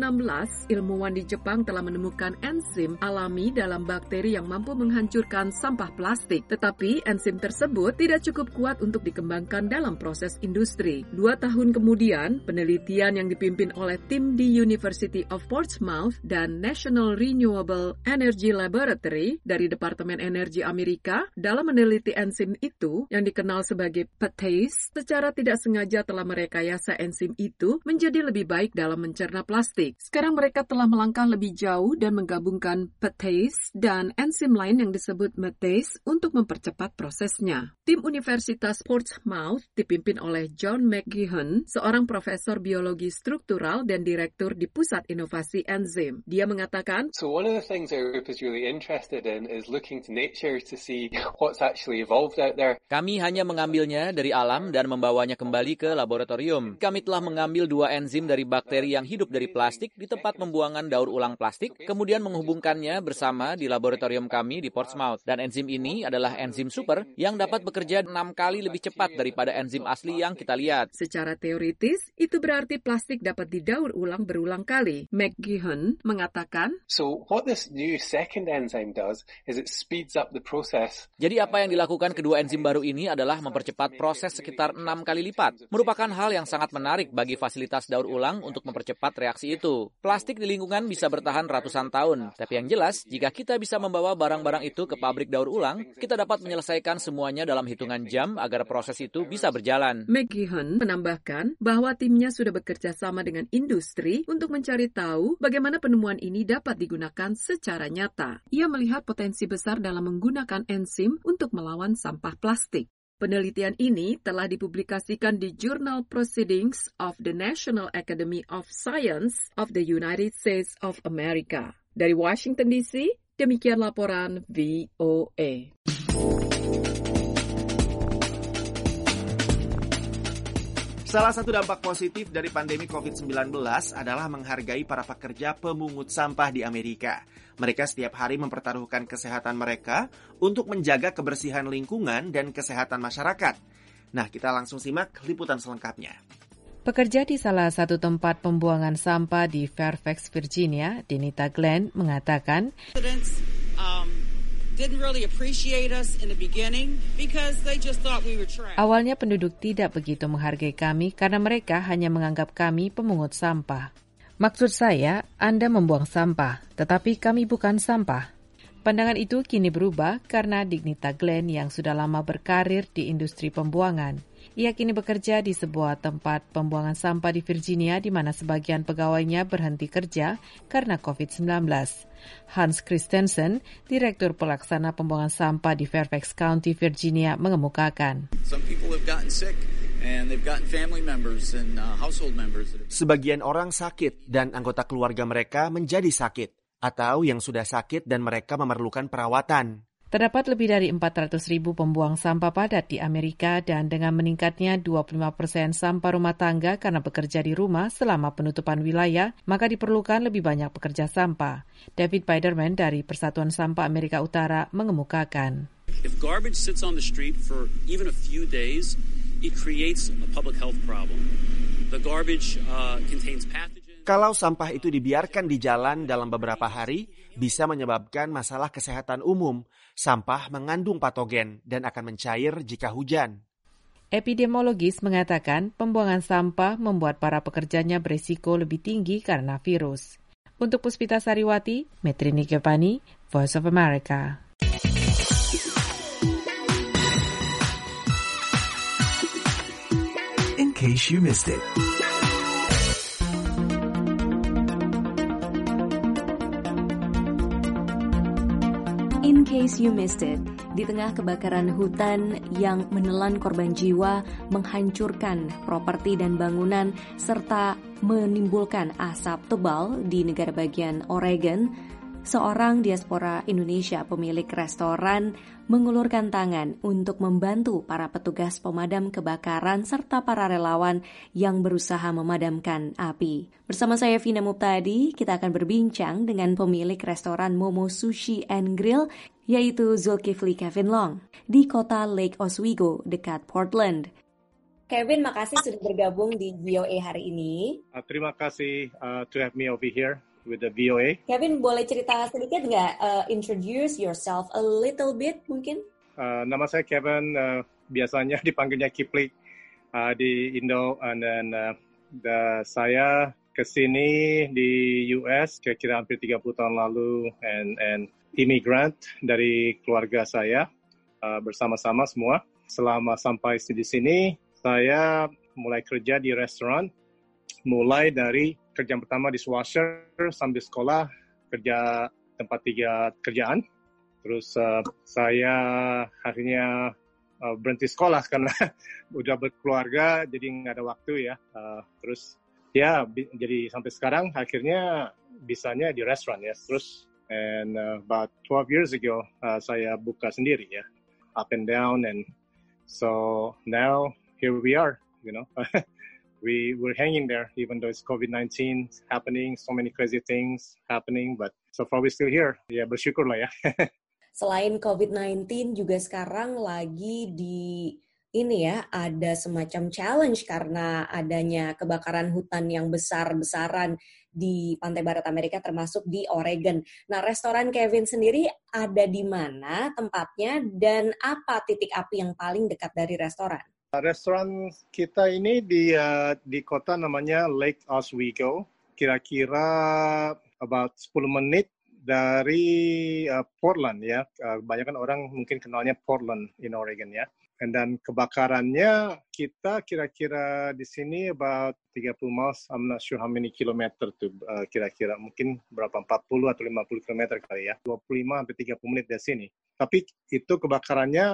2016, ilmuwan di Jepang telah menemukan enzim alami dalam bakteri yang mampu menghancurkan sampah plastik. Tetapi enzim tersebut tidak cukup kuat untuk dikembangkan dalam proses industri. 2 tahun kemudian, penelitian yang dipimpin oleh tim di University of Portsmouth dan National Renewable Energy Laboratory dari Departemen Energi Amerika dalam meneliti enzim itu yang dikenal sebagai PETase secara tidak sengaja telah merekayasa enzim itu menjadi lebih baik dalam mencerna plastik. Sekarang mereka telah melangkah lebih jauh dan menggabungkan PETase dan enzim lain yang disebut METase untuk mempercepat prosesnya. Tim Universitas Portsmouth dipimpin oleh John McGeehan, seorang profesor biologi struktural dan direktur di Pusat Inovasi Enzim. Dia mengatakan, So one of the things our group is really interested in is looking to nature to see what's actually evolved out there. Kami hanya mengambilnya dari alam dan membawanya kembali ke laboratorium. Kami telah mengambil 2 enzim dari bakteri yang hidup dari plastik di tempat pembuangan daur ulang plastik, kemudian menghubungkannya bersama di laboratorium kami di Portsmouth. Dan enzim ini adalah enzim super yang dapat bekerja 6 kali lebih cepat daripada enzim asli yang kita lihat. Secara teoritis, itu berarti plastik dapat didaur ulang berulang kali. McGeehan mengatakan, So what this new second enzyme does is it speeds up the process. Jadi apa yang dilakukan kedua enzim baru ini adalah mempercepat proses sekitar 6 kali lipat. Merupakan hal yang sangat menarik bagi fasilitas daur ulang untuk mempercepat reaksi itu. Plastik di lingkungan bisa bertahan ratusan tahun. Tapi yang jelas, jika kita bisa membawa barang-barang itu ke pabrik daur ulang, kita dapat menyelesaikan semuanya dalam hitungan jam agar proses itu bisa berjalan. McGeehan menambahkan bahwa timnya sudah bekerja sama dengan industri untuk mencari tahu bagaimana penemuan ini dapat digunakan secara nyata. Ia melihat potensi besar dalam menggunakan enzim untuk melawan sampah plastik. Penelitian ini telah dipublikasikan di Journal Proceedings of the National Academy of Science of the United States of America. Dari Washington DC, demikian laporan VOA. Salah satu dampak positif dari pandemi COVID-19 adalah menghargai para pekerja pemungut sampah di Amerika. Mereka setiap hari mempertaruhkan kesehatan mereka untuk menjaga kebersihan lingkungan dan kesehatan masyarakat. Nah, kita langsung simak liputan selengkapnya. Pekerja di salah satu tempat pembuangan sampah di Fairfax, Virginia, Denita Glenn, mengatakan, awalnya penduduk tidak begitu menghargai kami karena mereka hanya menganggap kami pemungut sampah. Maksud saya, Anda membuang sampah, tetapi kami bukan sampah. Pandangan itu kini berubah karena Denita Glenn yang sudah lama berkarir di industri pembuangan. Ia kini bekerja di sebuah tempat pembuangan sampah di Virginia di mana sebagian pegawainya berhenti kerja karena COVID-19. Hans Christensen, Direktur Pelaksana Pembuangan Sampah di Fairfax County, Virginia, mengemukakan. Sebagian orang sakit dan anggota keluarga mereka menjadi sakit, atau yang sudah sakit dan mereka memerlukan perawatan. Terdapat lebih dari 400.000 pembuang sampah padat di Amerika dan dengan meningkatnya 25% sampah rumah tangga karena bekerja di rumah selama penutupan wilayah, maka diperlukan lebih banyak pekerja sampah. David Biderman dari Persatuan Sampah Amerika Utara mengemukakan. If garbage sits on the street for even a few days, it creates a public health problem. The garbage contains pathogens. Kalau sampah itu dibiarkan di jalan dalam beberapa hari, bisa menyebabkan masalah kesehatan umum. Sampah mengandung patogen dan akan mencair jika hujan. Epidemiologis mengatakan pembuangan sampah membuat para pekerjanya berisiko lebih tinggi karena virus. Untuk Puspita Sariwati, Metrini Kepani, Voice of America. In case you missed it. In case you missed it, di tengah kebakaran hutan yang menelan korban jiwa, menghancurkan properti dan bangunan, serta menimbulkan asap tebal di negara bagian Oregon, seorang diaspora Indonesia pemilik restoran mengulurkan tangan untuk membantu para petugas pemadam kebakaran serta para relawan yang berusaha memadamkan api. Bersama saya Vina Muptadi, kita akan berbincang dengan pemilik restoran Momo Sushi and Grill, yaitu Zulkifli Kevin Long, di kota Lake Oswego, dekat Portland. Kevin, makasih sudah bergabung di VOA hari ini. Terima kasih to have me over here with the VOA. Kevin, boleh cerita sedikit nggak? Introduce yourself a little bit mungkin? Nama saya Kevin, biasanya dipanggilnya Kiplik di Indo. And then saya kesini di US kira-kira hampir 30 tahun lalu and immigrant dari keluarga saya bersama-sama semua. Selama sampai di sini, saya mulai kerja di restoran, mulai dari kerjaan pertama di swasher sambil sekolah, kerja tempat 3 kerjaan. Terus saya akhirnya berhenti sekolah karena udah berkeluarga, jadi nggak ada waktu ya. Terus ya jadi sampai sekarang akhirnya bisanya di restoran ya. Terus and about 12 years ago saya buka sendiri ya, up and down, and so now here we are, you know. We're hanging there, even though it's COVID-19 happening, so many crazy things happening, but so far we're still here. Ya, bersyukur lah ya. Selain COVID-19 juga sekarang lagi di ini ya, ada semacam challenge karena adanya kebakaran hutan yang besar-besaran di pantai barat Amerika, termasuk di Oregon. Nah, restoran Kevin sendiri ada di mana tempatnya dan apa titik api yang paling dekat dari restoran? Restoran kita ini di kota namanya Lake Oswego, kira-kira about 10 menit dari Portland ya. Kebanyakan orang mungkin kenalnya Portland in Oregon ya. Dan kebakarannya kita kira-kira di sini about 30 miles, I'm not sure how many kilometer tuh kira-kira, mungkin berapa, 40 atau 50 kilometer kali ya, 25 sampai 30 menit dari sini. Tapi itu kebakarannya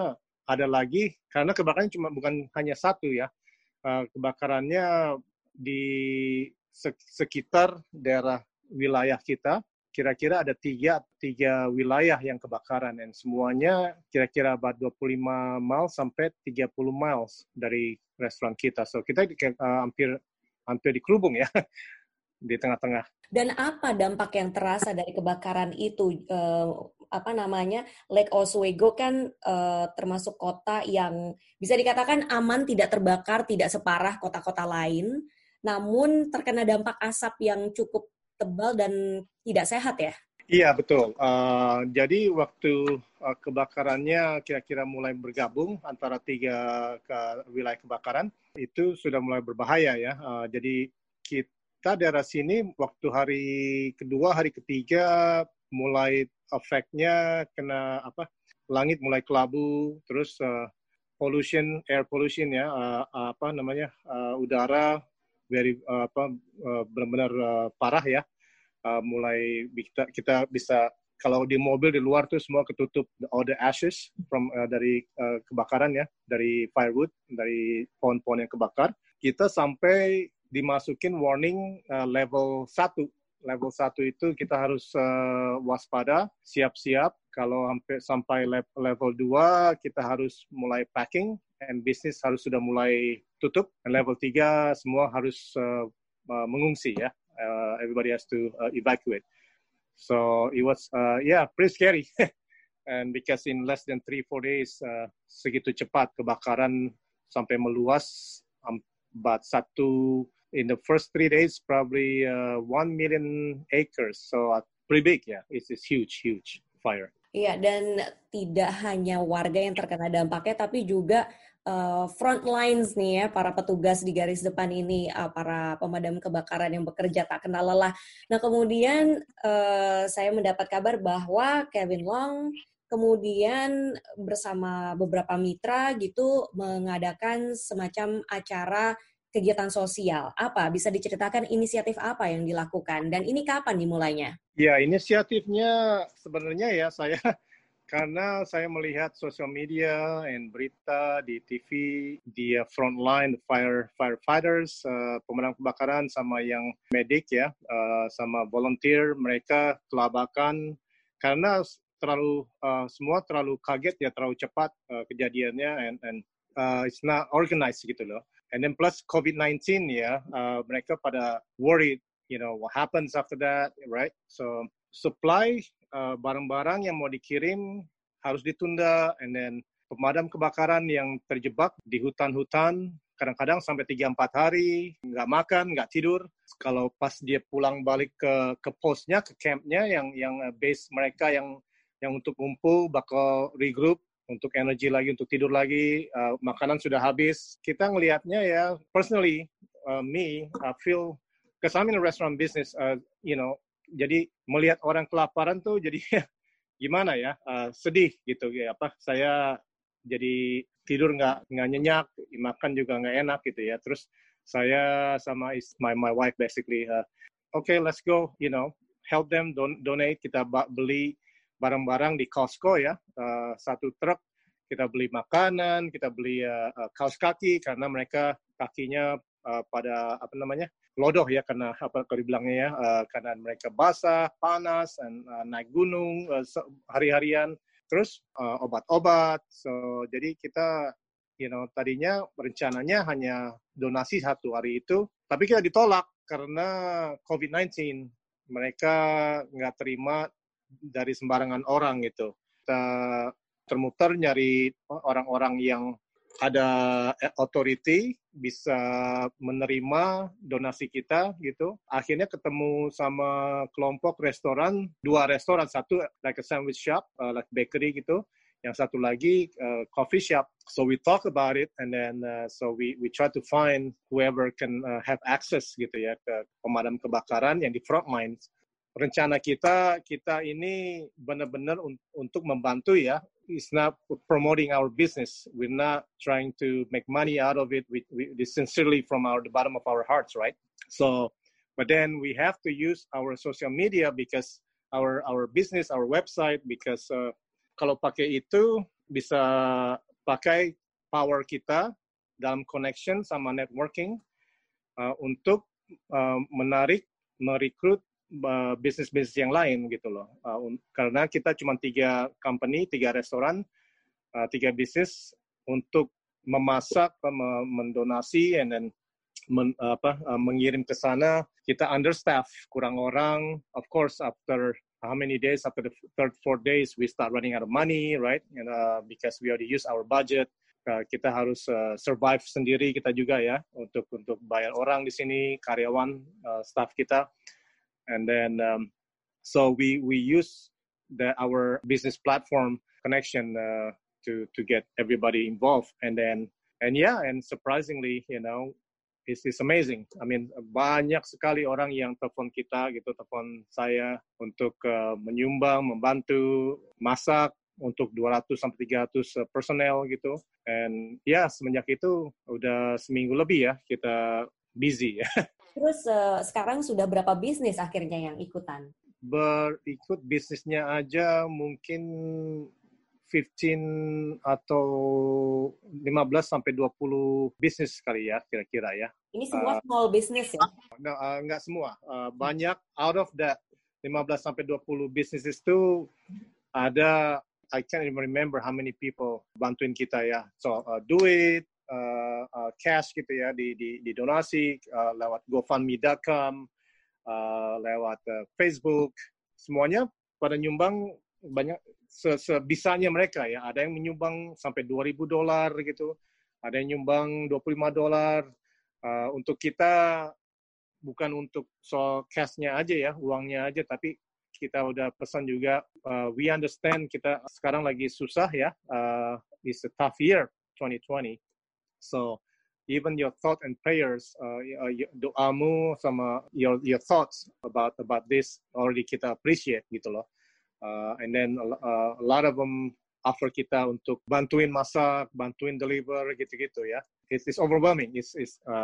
ada lagi, karena kebakarannya bukan hanya satu ya, kebakarannya di sekitar daerah wilayah kita, kira-kira ada tiga wilayah yang kebakaran, dan semuanya kira-kira about 25 miles sampai 30 miles dari restoran kita. So kita hampir dikerubung ya, di tengah-tengah. Dan apa dampak yang terasa dari kebakaran itu? Lake Oswego kan termasuk kota yang bisa dikatakan aman, tidak terbakar, tidak separah kota-kota lain, namun terkena dampak asap yang cukup tebal dan tidak sehat ya? Iya, betul. Jadi waktu kebakarannya kira-kira mulai bergabung antara 3 wilayah kebakaran, itu sudah mulai berbahaya ya. Jadi kita daerah sini waktu hari kedua, hari ketiga mulai efeknya kena langit mulai kelabu, terus air pollution ya, udara benar-benar parah ya. Mulai kita bisa, kalau di mobil di luar tuh semua ketutup all the ashes dari kebakaran ya, dari firewood, dari pohon-pohon yang kebakar. Kita sampai dimasukin warning level 1. Level 1 itu kita harus waspada, siap-siap. Kalau sampai level 2 kita harus mulai packing, and bisnis harus sudah mulai tutup. Dan level 3 semua harus mengungsi ya. Everybody has to evacuate. So it was pretty scary. And because in less than 3-4 days segitu cepat kebakaran sampai meluas, but in the first 3 days probably 1 million acres. So pretty big ya. It's huge fire. Iya, dan tidak hanya warga yang terkena dampaknya, tapi juga front lines nih ya, para petugas di garis depan ini, para pemadam kebakaran yang bekerja tak kenal lelah. Nah kemudian saya mendapat kabar bahwa Kevin Long kemudian bersama beberapa mitra gitu mengadakan semacam acara kegiatan sosial. Apa? Bisa diceritakan inisiatif apa yang dilakukan? Dan ini kapan dimulainya? Ya, inisiatifnya sebenarnya ya karena saya melihat sosial media dan berita di TV, di front line, firefighters, pemadam kebakaran sama yang medik ya, sama volunteer, mereka kelabakan karena semua terlalu kaget ya, terlalu cepat kejadiannya, and it's not organized gitu loh. And then plus COVID-19 ya, mereka pada worried, what happens after that, right? So supply barang-barang yang mau dikirim harus ditunda, and then pemadam kebakaran yang terjebak di hutan-hutan kadang-kadang sampai 3-4 hari nggak makan, nggak tidur. Kalau pas dia pulang balik ke posnya, ke campnya yang base mereka yang untuk ngumpul bakal regroup untuk energi lagi, untuk tidur lagi, makanan sudah habis. Kita ngelihatnya ya, personally, I feel, because I'm in a restaurant business, jadi melihat orang kelaparan tuh jadi gimana ya, sedih gitu ya, saya jadi tidur nggak nyenyak, makan juga nggak enak gitu ya. Terus saya sama my wife basically, okay, let's go, help them, donate. Kita beli barang-barang di Costco ya, 1 truk, kita beli makanan, kita beli kaos kaki karena mereka kakinya pada lodoh ya, karena kalau dibilangnya ya, karena mereka basah, panas, dan naik gunung hari-harian, terus obat-obat. So jadi kita tadinya rencananya hanya donasi 1 hari itu, tapi kita ditolak karena COVID-19. Mereka nggak terima dari sembarangan orang gitu. Kita termuter nyari orang-orang yang ada authority bisa menerima donasi kita gitu. Akhirnya ketemu sama kelompok restoran, 2 restoran, satu like a sandwich shop, like bakery gitu, yang satu lagi coffee shop. So we talk about it, and then so we try to find whoever can have access gitu ya ke pemadam kebakaran yang di front lines. Rencana kita ini benar-benar untuk membantu ya. It's not promoting our business. We're not trying to make money out of it. We sincerely from the bottom of our hearts, right? So, but then we have to use our social media because our business, our website, because kalau pakai itu bisa pakai power kita dalam connection sama networking untuk merekrut bisnis-bisnis yang lain gitu loh. Karena kita cuma 3 company, 3 restoran, 3 bisnis untuk memasak, mendonasi, and then mengirim ke sana. Kita understaff, kurang orang. Of course, after how many days? After the 3rd, 4th days, we start running out of money, right? And because we already use our budget, kita harus survive sendiri kita juga ya untuk bayar orang di sini, karyawan, staff kita. And then so we use our business platform connection to get everybody involved. And surprisingly, it's amazing. I mean, banyak sekali orang yang telepon kita gitu, telepon saya untuk menyumbang, membantu, masak untuk 200 sampai 300 personel gitu. And semenjak itu udah seminggu lebih ya kita busy ya. Terus sekarang sudah berapa bisnis akhirnya yang ikutan? Berikut bisnisnya aja mungkin 15 atau 15 sampai 20 bisnis kali ya, kira-kira ya. Ini semua small business ya? Enggak semua. Banyak, out of that 15 sampai 20 businesses itu ada, I can't even remember how many people bantuin kita ya. So, duit, cash gitu ya, di donasi lewat GoFundMe.com, lewat Facebook, semuanya pada nyumbang banyak sebisanya mereka ya. Ada yang menyumbang sampai $2,000 gitu, ada yang nyumbang $25. Untuk kita bukan untuk soal cash-nya aja ya, uangnya aja, tapi kita udah pesan juga, we understand kita sekarang lagi susah ya, it's a tough year 2020. So even your thought and prayers, doamu sama your thoughts about this already kita appreciate gitu loh. And then a lot of them offer kita untuk bantuin masak, bantuin deliver gitu-gitu ya. It's overwhelming. It's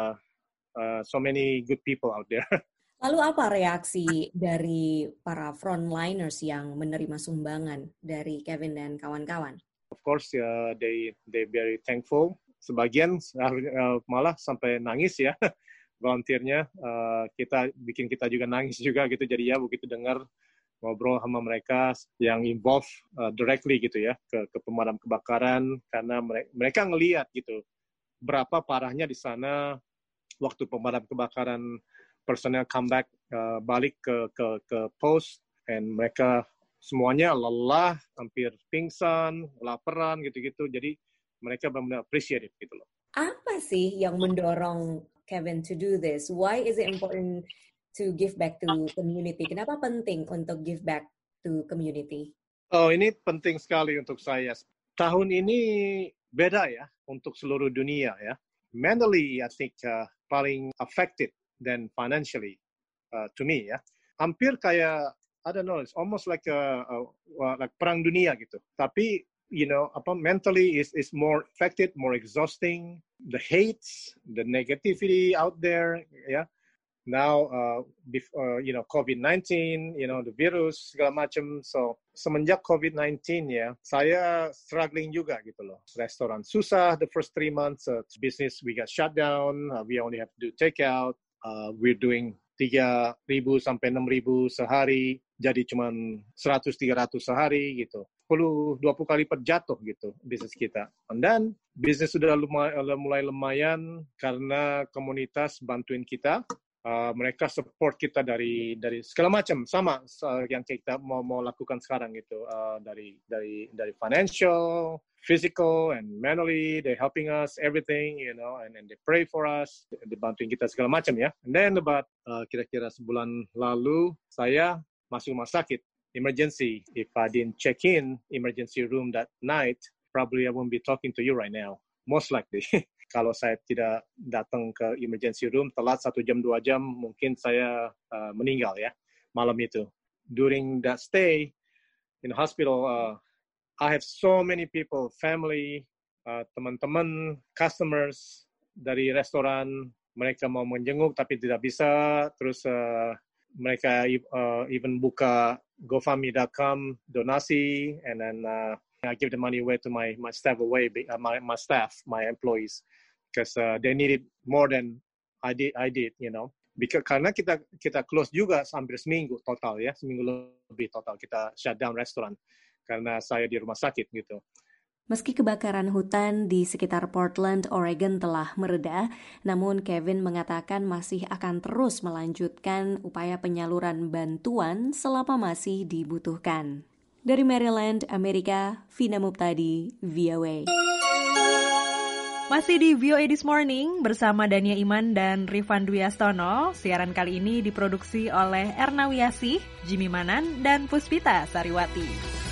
so many good people out there. Lalu apa reaksi dari para frontliners yang menerima sumbangan dari Kevin dan kawan-kawan? Of course, they very thankful. Sebagian malah sampai nangis ya, volunteernya. Bikin kita juga nangis juga gitu. Jadi ya begitu dengar ngobrol sama mereka yang involved directly gitu ya ke pemadam kebakaran, karena mereka ngelihat gitu berapa parahnya di sana waktu pemadam kebakaran personel comeback balik ke post, and mereka semuanya lelah, hampir pingsan, laparan gitu-gitu. Jadi mereka benar-benar appreciate it gitu loh. Apa sih yang mendorong Kevin to do this? Why is it important to give back to community? Kenapa penting untuk give back to community? Oh, ini penting sekali untuk saya. Tahun ini beda ya untuk seluruh dunia ya. Mentally, I think paling affected than financially to me ya. Hampir kayak, I don't know, it's almost like like perang dunia gitu. Tapi mentally is more affected, more exhausting. The hates, the negativity out there, yeah. Now, COVID-19, the virus, segala macam. So, semenjak COVID-19 ya, saya struggling juga gitu loh. Restoran susah the first 3 months. Business, we got shut down. We only have to do takeout. We're doing 3,000 sampai 6,000 sehari. Jadi cuma 100-300 sehari gitu. 10-20 kali jatuh gitu bisnis kita. And then, bisnis sudah mulai lumayan karena komunitas bantuin kita. Mereka support kita dari segala macam, sama yang kita mau lakukan sekarang gitu, dari financial, physical, and mentally. They helping us everything, and they pray for us, dibantuin kita segala macam ya. And then about kira-kira sebulan lalu saya masuk rumah sakit emergency. If I didn't check in emergency room that night, probably I won't be talking to you right now, most likely. Kalau saya tidak datang ke emergency room telat 1 jam 2 jam, mungkin saya meninggal ya malam itu. During that stay in the hospital, I have so many people, family, teman-teman, customers dari restoran. Mereka mau menjenguk tapi tidak bisa. Terus mereka even buka GoFundMe.com donasi, and then I give the money away to my staff, my employees, because they need it more than I did, you know. Karena kita close juga hampir seminggu total ya, seminggu lebih total kita shut down restoran karena saya di rumah sakit gitu. Meski kebakaran hutan di sekitar Portland, Oregon telah mereda, namun Kevin mengatakan masih akan terus melanjutkan upaya penyaluran bantuan selama masih dibutuhkan. Dari Maryland, Amerika, Vina Muptadi, VOA. Masih di VOA This Morning bersama Dania Iman dan Rifan Dwi Astono. Siaran kali ini diproduksi oleh Erna Wiasih, Jimmy Manan, dan Puspita Sariwati.